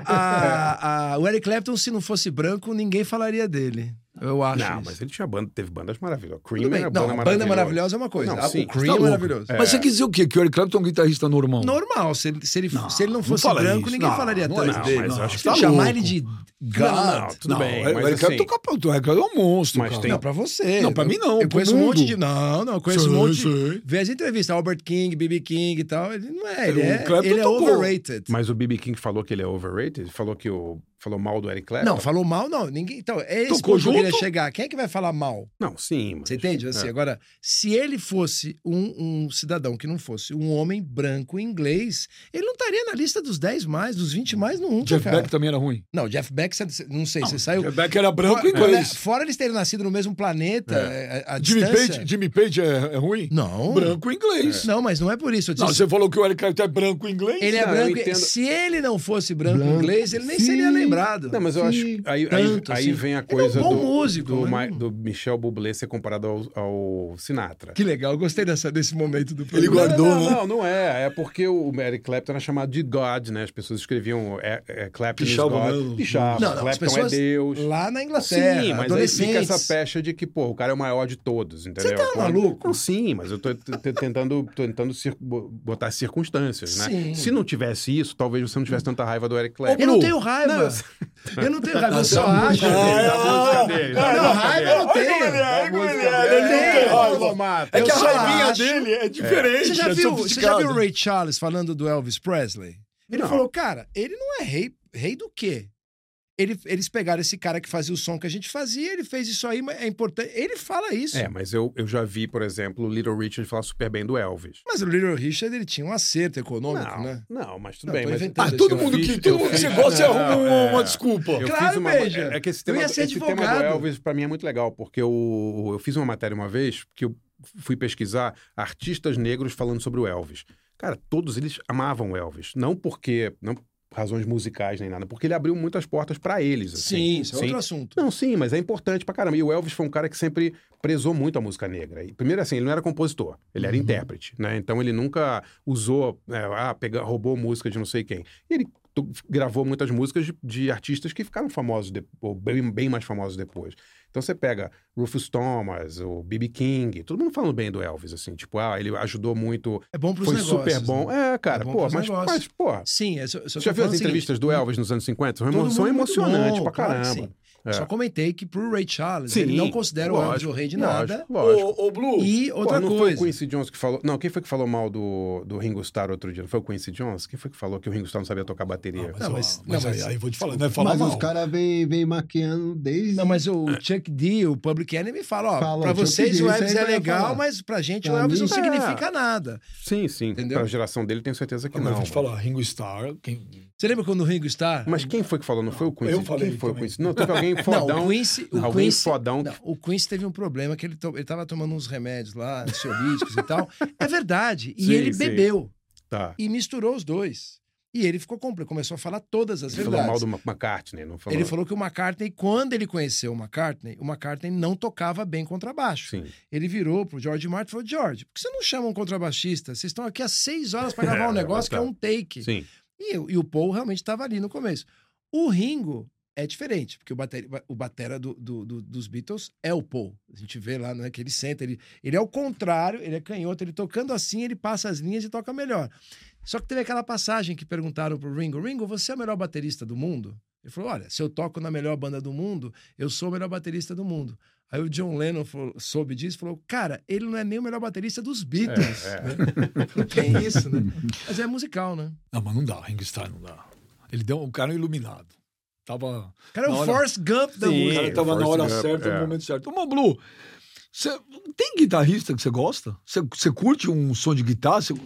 A: A- a- o Eric Clapton, se não fosse branco, ninguém falaria dele. Eu acho
B: Não,
A: isso.
B: mas ele tinha banda, teve bandas maravilhosas.
A: Tudo
B: Cream
A: bem.
B: era
A: Não,
B: banda
A: a banda
B: maravilhosa.
A: maravilhosa é uma coisa.
B: Não,
A: Ah,
B: sim.
A: o Cream
C: Tá
A: é
C: louco.
A: maravilhoso.
C: Mas você quer dizer o quê? Que o Eric Clapton é um guitarrista normal?
A: Normal, se ele, se ele,
C: Não,
A: se ele não
C: não
A: fosse
C: fala
A: branco,
C: isso.
A: ninguém
C: Não,
A: falaria
C: não,
A: tanto
B: não,
A: dele.
B: mas eu acho
A: Se
B: que
A: ele
C: tá
A: chamar
C: louco.
A: ele de
B: Não,
A: God.
B: não, tudo
C: Não,
B: bem.
C: o
B: Mas
C: Eric
B: assim,
C: Clapton é o Eric Clapton é um monstro,
B: Mas
C: cara.
B: tem-
A: Não, pra você.
C: Não, pra mim não,
A: Eu
C: pro
A: conheço um monte
C: mundo.
A: de... Não, não, eu conheço
C: Sei,
A: um monte de...
C: sei.
A: Vê as entrevistas, Albert King, B B King e tal. Ele não é, ele
C: O
A: é,
C: Clapton
A: ele é
C: tocou.
A: overrated.
B: Mas o B B King falou que ele é overrated? Falou que o falou mal do Eric Clapton?
A: Não, falou mal, não. Ninguém. Então, é esse
C: Tocou
A: ponto que eu queria
C: junto?
A: chegar. Quem é que vai falar mal?
B: Não, sim, mas...
A: Você entende? Assim,
B: É.
A: agora, se ele fosse um, um cidadão que não fosse um homem branco inglês, ele não estaria na lista dos dez mais, dos vinte mais nunca,
C: Jeff
A: cara.
C: Beck também era ruim.
A: Não, Jeff Beck, você- não sei, você saiu...
C: Jeff Beck era branco e
A: fora,
C: inglês.
A: fora eles terem nascido no mesmo planeta,
B: É.
A: a, a
C: Jimmy
A: distância...
C: Page, Jimmy Page é, é ruim?
A: Não.
C: Branco e inglês.
A: Não, mas não é por isso. Eu
C: Não,
A: disse-
C: você falou que o Eric Clapton é branco e inglês?
A: Ele é
B: Não, eu
A: branco.
B: entendo.
A: Se ele não fosse branco,
D: Branco,
A: inglês, ele nem
D: sim.
A: seria lembrado.
B: Não, mas eu acho
D: Sim,
B: que aí, aí,
A: tanto,
B: aí
A: assim.
B: vem a
A: Ele é um
B: coisa
A: bom
B: do,
A: músico,
B: do,
A: mas
B: Ma-
A: não-
B: do Michel Bublé ser comparado ao, ao Sinatra.
A: Que legal, eu gostei dessa, desse momento do
C: Ele
A: programa.
C: guardou,
B: não,
C: né?
B: não, não é. É porque o Eric Clapton era chamado de God, né? As pessoas escreviam é, é, Clapton is
C: Pichava
B: God.
C: mesmo.
B: Pichava.
A: Não, não, as
B: Clapton
A: pessoas
B: é Deus.
A: lá na Inglaterra,
B: Sim, mas aí fica
A: adolescentes.
B: essa pecha de que, pô, o cara é o maior de todos, entendeu?
A: tá
B: Quando-
A: maluco?
B: Não, sim, mas eu tô t- t- tentando, tô tentando cir- bo- botar circunstâncias, né?
A: Sim.
B: Se não tivesse isso, talvez você não tivesse tanta raiva do Eric Clapton.
A: Eu não
C: Bru,
A: tenho raiva.
B: Não,
A: Eu não tenho raiva, eu só
C: Ah,
A: acho.
B: Da música dele, da
A: Não,
B: música
A: raiva
B: dele.
A: eu não tenho.
B: Da música
C: ele
B: dele.
C: não tem raiva.
B: Diplomata.
C: É que
A: Eu
C: a
A: só
C: raivinha
A: acho-
C: dele é diferente.
A: Você já,
C: é
A: viu, você já
C: sofisticado.
A: viu o Ray Charles falando do Elvis Presley? Ele
B: Não.
A: falou, cara, ele não é rei, rei do quê? Ele, eles pegaram esse cara que fazia o som que a gente fazia, ele fez isso aí, mas é importante. Ele fala isso.
B: É, mas eu, eu já vi, por exemplo, o Little Richard falar super bem do Elvis.
A: Mas o Little Richard, ele tinha um acerto econômico,
B: Não,
A: né?
B: não, mas tudo
A: Não,
B: bem.
A: tô
B: Mas
A: inventando
C: Ah,
A: esse
C: todo
A: eu
C: mundo
B: fiz-
C: que, todo
B: eu
C: mundo que você
B: fiz-
C: gosta, você
B: Não,
C: arruma uma,
B: é.
C: uma desculpa.
B: Eu
A: Claro,
B: fiz uma.
A: Beija.
B: É que esse
A: Eu
B: tema,
A: ia ser
B: esse tema do
A: advogado.
B: Elvis, pra mim, é muito legal, porque eu, eu fiz uma matéria uma vez que eu fui pesquisar artistas negros falando sobre o Elvis. Cara, todos eles amavam o Elvis. Não porque. Não por razões musicais nem nada, porque ele abriu muitas portas pra eles. Assim.
A: Sim, isso é outro assunto.
B: Não, sim, mas é importante pra caramba. E o Elvis foi um cara que sempre prezou muito a música negra. E, primeiro, assim, ele não era compositor, ele era intérprete, né? Então ele nunca usou, é, ah, pega, roubou música de não sei quem. E ele tu- gravou muitas músicas de, de artistas que ficaram famosos, de, ou bem, bem mais famosos depois. Então você pega Rufus Thomas, o B B King, todo mundo falando bem do Elvis, assim, tipo, ah, ele ajudou muito,
A: É bom pros
B: foi
A: negócios.
B: super bom.
A: né?
B: É, cara,
A: É bom
B: pô,
A: pros
B: mas,
A: negócios.
B: mas, pô,
A: Sim, é só, só
B: você
A: tô
B: já viu as
A: falando o
B: entrevistas
A: seguinte,
B: do Elvis nos anos cinquenta? São, emo-
A: todo
B: são
A: mundo muito
B: emocionantes
A: bom,
B: pra
A: claro que
B: caramba.
A: sim.
B: É.
A: Só comentei que pro Ray Charles,
B: Sim,
A: ele não considera o Elvis
B: lógico,
A: o rei de
B: lógico,
A: nada.
B: Lógico.
C: Ô, ô, Blue,
A: E outra
B: Pô, não foi o
A: coisa.
B: Quincy Jones que falou... Não, quem foi que falou mal do, do Ringo Starr outro dia? Não foi o Quincy Jones? Quem foi que falou que o Ringo Starr não sabia tocar bateria?
C: Não, mas,
A: Não,
C: ó,
A: mas-
C: mas
A: não,
C: aí,
A: mas-
C: aí vou te falar, não é falar
D: Mas
C: mal.
D: os caras vêm vem maquiando desde...
A: Não, mas o Chuck D, o Public Enemy, fala, ó,
D: Fala,
A: pra
D: o Chuck
A: vocês
D: D,
A: o
D: isso
A: Elvis
D: aí
A: é
D: vai
A: legal,
D: falar.
A: mas pra gente
D: Pra
A: o Elvis
D: mim,
A: não
B: é.
A: significa nada.
B: Sim, sim.
A: Entendeu?
B: Pra geração dele, tenho certeza que
C: Mas
B: não.
C: vou te
B: mano.
C: falar, Ringo Starr, quem...
A: Você lembra quando o Ringo Starr...
B: Mas quem foi que falou? Não foi o Quincy?
C: Eu falei
B: Quem foi o
C: também.
B: Quincy? Não, teve alguém
A: Não,
B: fodão.
A: o Quincy... O
B: alguém
A: Quincy
B: fodão.
A: não, o Quincy teve um problema que ele, to, ele tava tomando uns remédios lá, ansiolíticos e tal. É verdade. E
B: Sim,
A: ele
B: sim.
A: bebeu
B: Tá.
A: e misturou os dois. E ele ficou completo, começou a falar todas as
B: Ele falou
A: verdades.
B: mal do Ma- McCartney, não falou?
A: Ele falou que o McCartney, quando ele conheceu o McCartney, o McCartney não tocava bem contrabaixo.
B: Sim.
A: Ele virou pro George Martin e falou, George, por que você não chama um contrabaixista? Vocês estão aqui há seis horas para gravar um
B: É,
A: negócio que é
B: tá.
A: um take.
B: Sim.
A: E, eu- e o Paul realmente estava ali no começo. O Ringo é diferente, porque o, bateri, o batera do, do- do- dos Beatles é o Paul. A gente vê lá, né, que ele senta, ele, ele é o contrário, ele é canhoto, ele tocando assim, ele passa as linhas e toca melhor. Só que teve aquela passagem que perguntaram pro Ringo, Ringo, você é o melhor baterista do mundo? Ele falou, olha, se eu toco na melhor banda do mundo, eu sou o melhor baterista do mundo. Aí o John Lennon falou- soube disso e falou, cara, ele não é nem o melhor baterista dos Beatles.
B: É, é.
A: Né? Tem isso, né? Mas é musical, né?
C: Não, mas não dá, Ringo Starr não dá. Ele deu um cara iluminado. Tava...
A: O cara é
C: Na
A: o
C: hora-
A: Forrest Gump da
B: Sim.
C: O
A: música.
C: cara tava na
B: Forrest
C: hora
B: Gump,
C: certa,
B: é.
C: no momento certo. Ô, Blue, cê, tem guitarrista que você gosta? Você você curte um som de guitarra? Cê...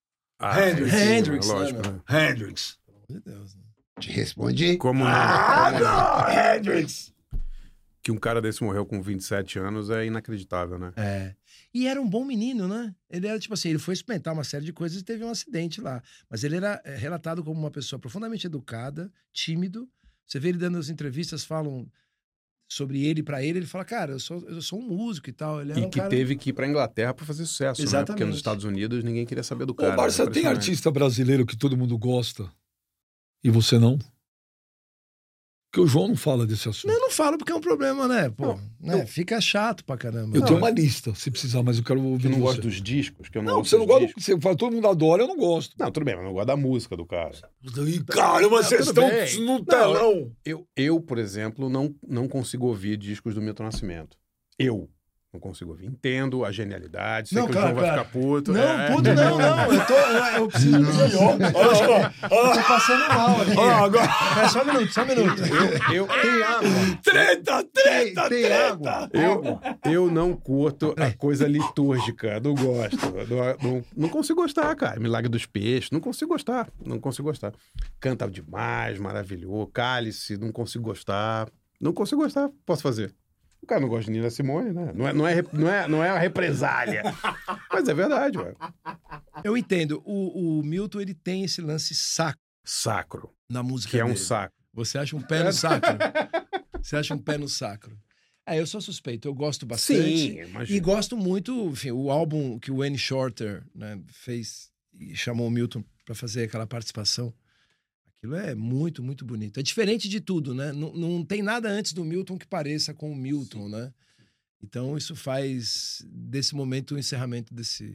B: Ah,
C: Hendrix,
B: sim,
A: Hendrix,
B: lógico.
A: né,
B: né?
C: Hendrix.
A: Meu Deus, né?
D: Te respondi.
B: Como...
C: Ah, não, Hendrix.
B: que um cara desse morreu com vinte e sete anos é inacreditável, né?
A: É. E era um bom menino, né? Ele era tipo assim, ele foi experimentar uma série de coisas e teve um acidente lá. Mas ele era é, relatado como uma pessoa profundamente educada, tímido. Você vê ele dando as entrevistas, falam sobre ele pra ele, ele fala, cara, eu sou, eu sou um músico e tal. Ele era
B: E
A: um
B: que
A: cara...
B: teve que ir pra Inglaterra pra fazer sucesso, né? Porque nos
A: Exatamente.
B: Estados Unidos ninguém queria saber do cara.
C: Ô, Barça,
B: Era
C: tem
B: impressionante.
C: artista brasileiro que todo mundo gosta e você não? Porque o João não fala desse assunto.
A: Eu não falo porque é um problema, né? Pô,
C: Não,
A: né?
C: eu-
A: Fica chato pra caramba.
C: Eu
A: Não,
C: tenho uma lista, se precisar, mas eu quero
B: Que
C: ouvir
B: eu não
C: de
B: gosto
C: você.
B: dos discos, que eu não,
C: Não,
B: ouço
C: você não
B: os
C: gosta.
B: discos.
C: Você fala, todo mundo adora, eu não gosto.
B: Não, tudo bem, mas eu não gosto da música do cara.
C: Ih, Caramba, vocês
B: tudo
C: estão
B: bem.
C: no
B: Não,
C: telão.
B: Eu, eu, por exemplo, não, não consigo ouvir discos do Milton Nascimento. Eu não consigo ouvir. Entendo a genialidade, sei
A: Não,
B: que
A: cara,
B: o João vai
A: cara.
B: ficar puto.
A: Não,
B: é.
A: puto não, não. Eu, tô, eu, eu preciso dizer.
C: Olha só.
A: Eu tô passando mal aqui.
C: Olha agora.
A: Pera, só um minuto, só um minuto.
B: Eu, eu,
D: Tem água.
C: Treta, treta,
D: Tem
C: treta.
D: água.
B: eu, eu não curto a coisa litúrgica, não gosto. Não, não, não consigo gostar, cara. Milagre dos Peixes, não consigo gostar. Não consigo gostar. Canta demais, maravilhoso. Cálice, não consigo gostar. Não consigo gostar, posso fazer. O cara não gosta de Nina Simone, né? Não é, não é, não é, não é uma represália. Mas é verdade, ué.
A: Eu entendo. O, o Milton, ele tem esse lance sacro
B: Sacro,
A: na música
B: que é um
A: dele.
B: saco.
A: Você acha um pé no sacro? Você acha um pé no sacro? É, eu sou suspeito. Eu gosto bastante.
B: Sim,
A: E
B: imagina.
A: gosto muito, enfim, o álbum que o Wayne Shorter, né, fez e chamou o Milton para fazer aquela participação. Aquilo é muito, muito bonito. É diferente de tudo, né? Não, não tem nada antes do Milton que pareça com o Milton, né? Então isso faz desse momento o encerramento desse...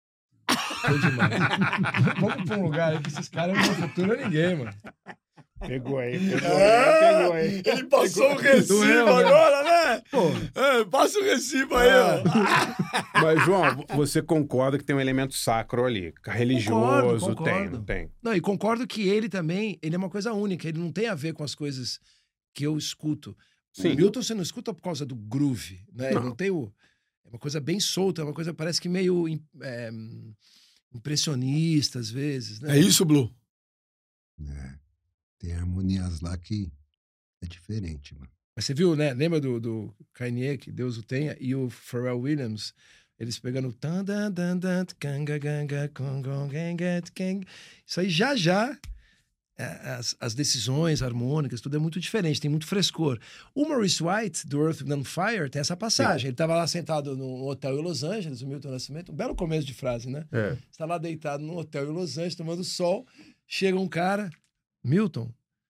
A: Foi demais. Vamos pra um lugar aí que esses caras não futuram ninguém, mano.
B: Pegou aí, pegou
C: É,
B: aí, pegou aí.
C: Ele passou o recibo
A: Doeu, né?
C: agora, né?
A: Pô,
C: É, passa o recibo aí, ó.
B: Mas, João, você concorda que tem um elemento sacro ali? Religioso,
A: Concordo,
B: tem,
A: concordo.
B: não tem?
A: não, e concordo que ele também, ele é uma coisa única, ele não tem a ver com as coisas que eu escuto.
B: Sim.
A: O Milton você não escuta por causa do groove, né? Ele
B: Não.
A: não tem o... É uma coisa bem solta, é uma coisa parece que meio é, impressionista às vezes, né?
C: É isso, Blue?
D: É, tem harmonias lá que é diferente, mano.
A: Mas você viu, né? Lembra do, do Kanye, que Deus o tenha, e o Pharrell Williams, eles pegando... tan, dan, dan, dan, ganga, ganga, congo, ganga, gang. Isso aí já já... As, as decisões harmônicas, tudo é muito diferente, tem muito frescor. O Maurice White, do Earth, Wind and Fire, tem essa passagem. Ele estava lá sentado num hotel em Los Angeles, o Milton Nascimento, um belo começo de frase, né?
B: É.
A: Está lá deitado num hotel em Los Angeles, tomando sol, chega um cara, Milton,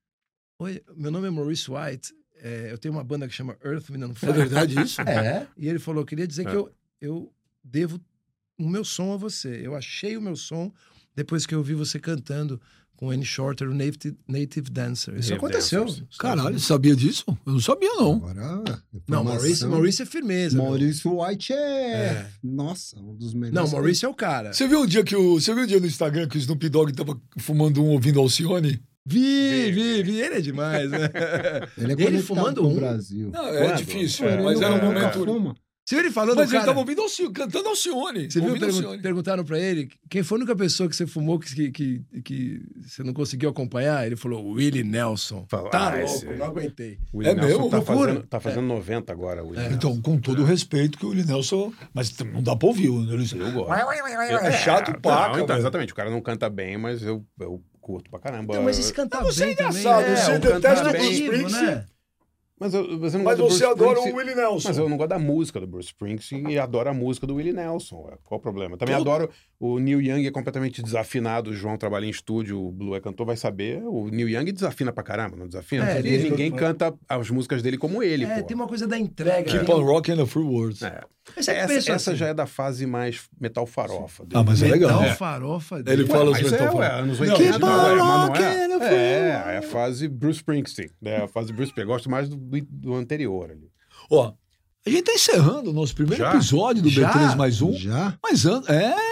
A: oi, meu nome é Maurice White, é, eu tenho uma banda que chama Earth, Wind and Fire.
C: É verdade isso?
A: É, e ele falou, queria dizer
B: É.
A: que eu, eu devo o meu som a você. Eu achei o meu som depois que eu ouvi você cantando com o Wayne Shorter, o Native, Native Dancer. Isso
B: Native
A: aconteceu.
B: Dancers.
C: Caralho, sabia disso? Eu não sabia, não.
D: Agora,
A: Não,
D: informação-
A: Maurício, Maurício é firmeza. meu.
D: Maurício White é...
A: É.
D: Nossa, um dos melhores.
A: Não, Maurício é o cara.
C: Você viu um dia que o. Você viu um dia no Instagram que o Snoop Dogg tava fumando um ouvindo Alcione?
A: Vi, vi, vi. Ele é demais, né?
D: Ele é
A: Ele
D: conectado
A: fumando
D: com
A: um.
D: o Brasil.
C: Não, é
B: Quando?
C: difícil,
B: É,
C: mas
D: ele
C: era um
D: nunca
C: momento.
D: fuma.
A: Se ele falando,
C: Mas ele
A: cara...
C: tava ouvindo Alcione, cantando Alcione.
A: Você viu,
C: ouvindo
A: pergun-
C: Alcione.
A: perguntaram pra ele quem foi a única pessoa que você fumou que, que, que você não conseguiu acompanhar? Ele falou, Willie Nelson.
B: Fala,
A: Tá
B: ah,
A: louco,
B: esse-
A: não aguentei.
B: O
C: É
B: Willie Nelson
C: mesmo?
B: tá
A: Loucura.
B: fazendo, tá fazendo noventa agora, o Willie Nelson.
C: Então, com todo o respeito que o Willie Nelson. Mas t- não dá pra ouvir. Né?
B: Eu gosto.
C: É chato pra
B: Não, então,
C: cara.
B: exatamente. O cara não canta bem, mas eu, eu curto pra caramba.
A: Então, mas esse cantar
C: Mas você
A: bem
C: é
A: também...
C: engraçado,
A: é,
C: você
A: o
C: detesta
A: cantar
C: o
A: bem,
C: Bruce Springsteen.
A: né?
B: Mas, eu, mas eu não
C: Mas
B: gosto do
C: você
B: Bruce
C: adora o
B: Springsteen.
C: Willie Nelson.
B: Mas eu não gosto da música do Bruce Springsteen e adoro a música do Willie Nelson. Ué. Qual o problema? Também
C: Tudo.
B: adoro o Neil Young, é completamente desafinado. O João trabalha em estúdio, o Blue é cantor, vai saber. O Neil Young desafina pra caramba, não desafina?
A: É,
B: e
A: ele-
B: ninguém canta as músicas dele como ele,
A: É,
B: pô.
A: tem uma coisa da entrega.
C: Keep on rocking the free words.
B: É.
A: Eu sempre
B: Essa,
A: penso
B: essa
A: assim,
B: já é da fase mais metal farofa. dele.
C: Ah, mas é
A: metal
C: legal. É.
A: farofa
C: Ele
A: dele.
B: Ué,
C: fala os
B: mas
C: metal
B: é, ué,
C: farofa.
B: anos
C: Não,
B: oitenta,
C: Keep on
B: ué, mas não
C: rocking
B: é?
C: the free
B: É, é a fase Bruce Springsteen. É a fase Bruce Springsteen. Eu gosto mais do, do, do anterior ali.
C: Ó, a gente tá encerrando o nosso primeiro
B: Já?
C: episódio do
A: Já?
C: B três mais um.
D: Já?
C: Mas antes.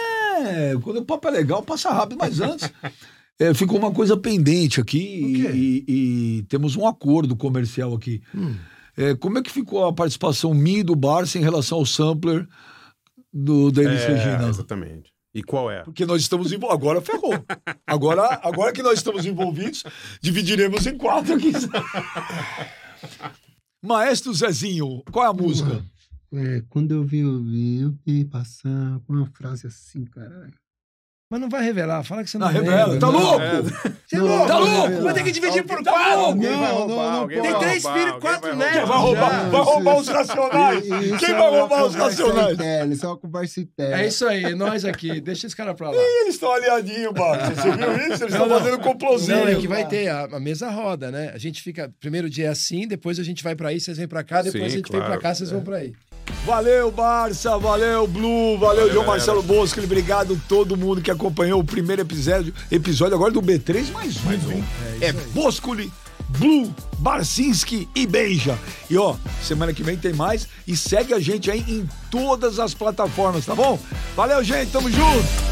C: É, quando o papo é legal, passa rápido, mas antes. é, ficou uma coisa pendente aqui
A: O quê?
C: e, e- e temos um acordo comercial aqui.
A: Hum.
C: É, como é que ficou a participação minha e do Barça em relação ao sampler do Denis
B: É,
C: Regina?
B: exatamente. E qual é?
C: Porque nós estamos envolvidos. Agora ferrou. Agora, agora que nós estamos envolvidos, dividiremos em quatro aqui. Maestro Zezinho, qual é a música?
D: É, quando eu vi o vinho e passar com uma frase assim, caralho.
A: Mas não vai revelar, fala que você não
C: Não, revela,
A: lembra.
C: tá
A: Não.
C: louco?
B: É.
A: Você é
D: Não,
A: louco?
C: tá louco?
A: Vai ter que dividir por
C: Tá
A: quatro.
C: louco?
B: Alguém vai
D: Não,
B: roubar,
D: não, não
B: alguém
D: pode.
B: vai
A: Tem três
B: roubar,
A: filhos,
B: alguém
A: quatro
B: vai
A: netos.
C: Vai roubar, vai roubar os racionais.
D: Isso
C: Quem
D: é
C: vai
D: uma
C: roubar os
D: conversa
C: racionais?
D: interna, Isso é uma conversa interna.
A: É isso aí, nós aqui. Deixa esse cara pra lá.
C: Eles estão aliadinhos, Marcos. Você viu isso? Eles estão fazendo complôzinho.
A: Não, é que vai ter a, a mesa roda, né? A gente fica. Primeiro dia é assim, depois a gente vai pra aí, vocês vêm pra cá, depois
B: Sim,
A: a gente
B: claro.
A: vem pra cá, vocês vão pra aí.
C: Valeu, Barça, valeu, Blue, valeu,
B: Valeu,
C: João
B: galera.
C: Marcelo Bosco, obrigado todo mundo que acompanhou o primeiro episódio, episódio agora do B três mais um. Mais um. É, é Boscoli, Blue, Barcinski e Beija. E ó, semana que vem tem mais e segue a gente aí em todas as plataformas, tá bom? Valeu, gente, tamo junto!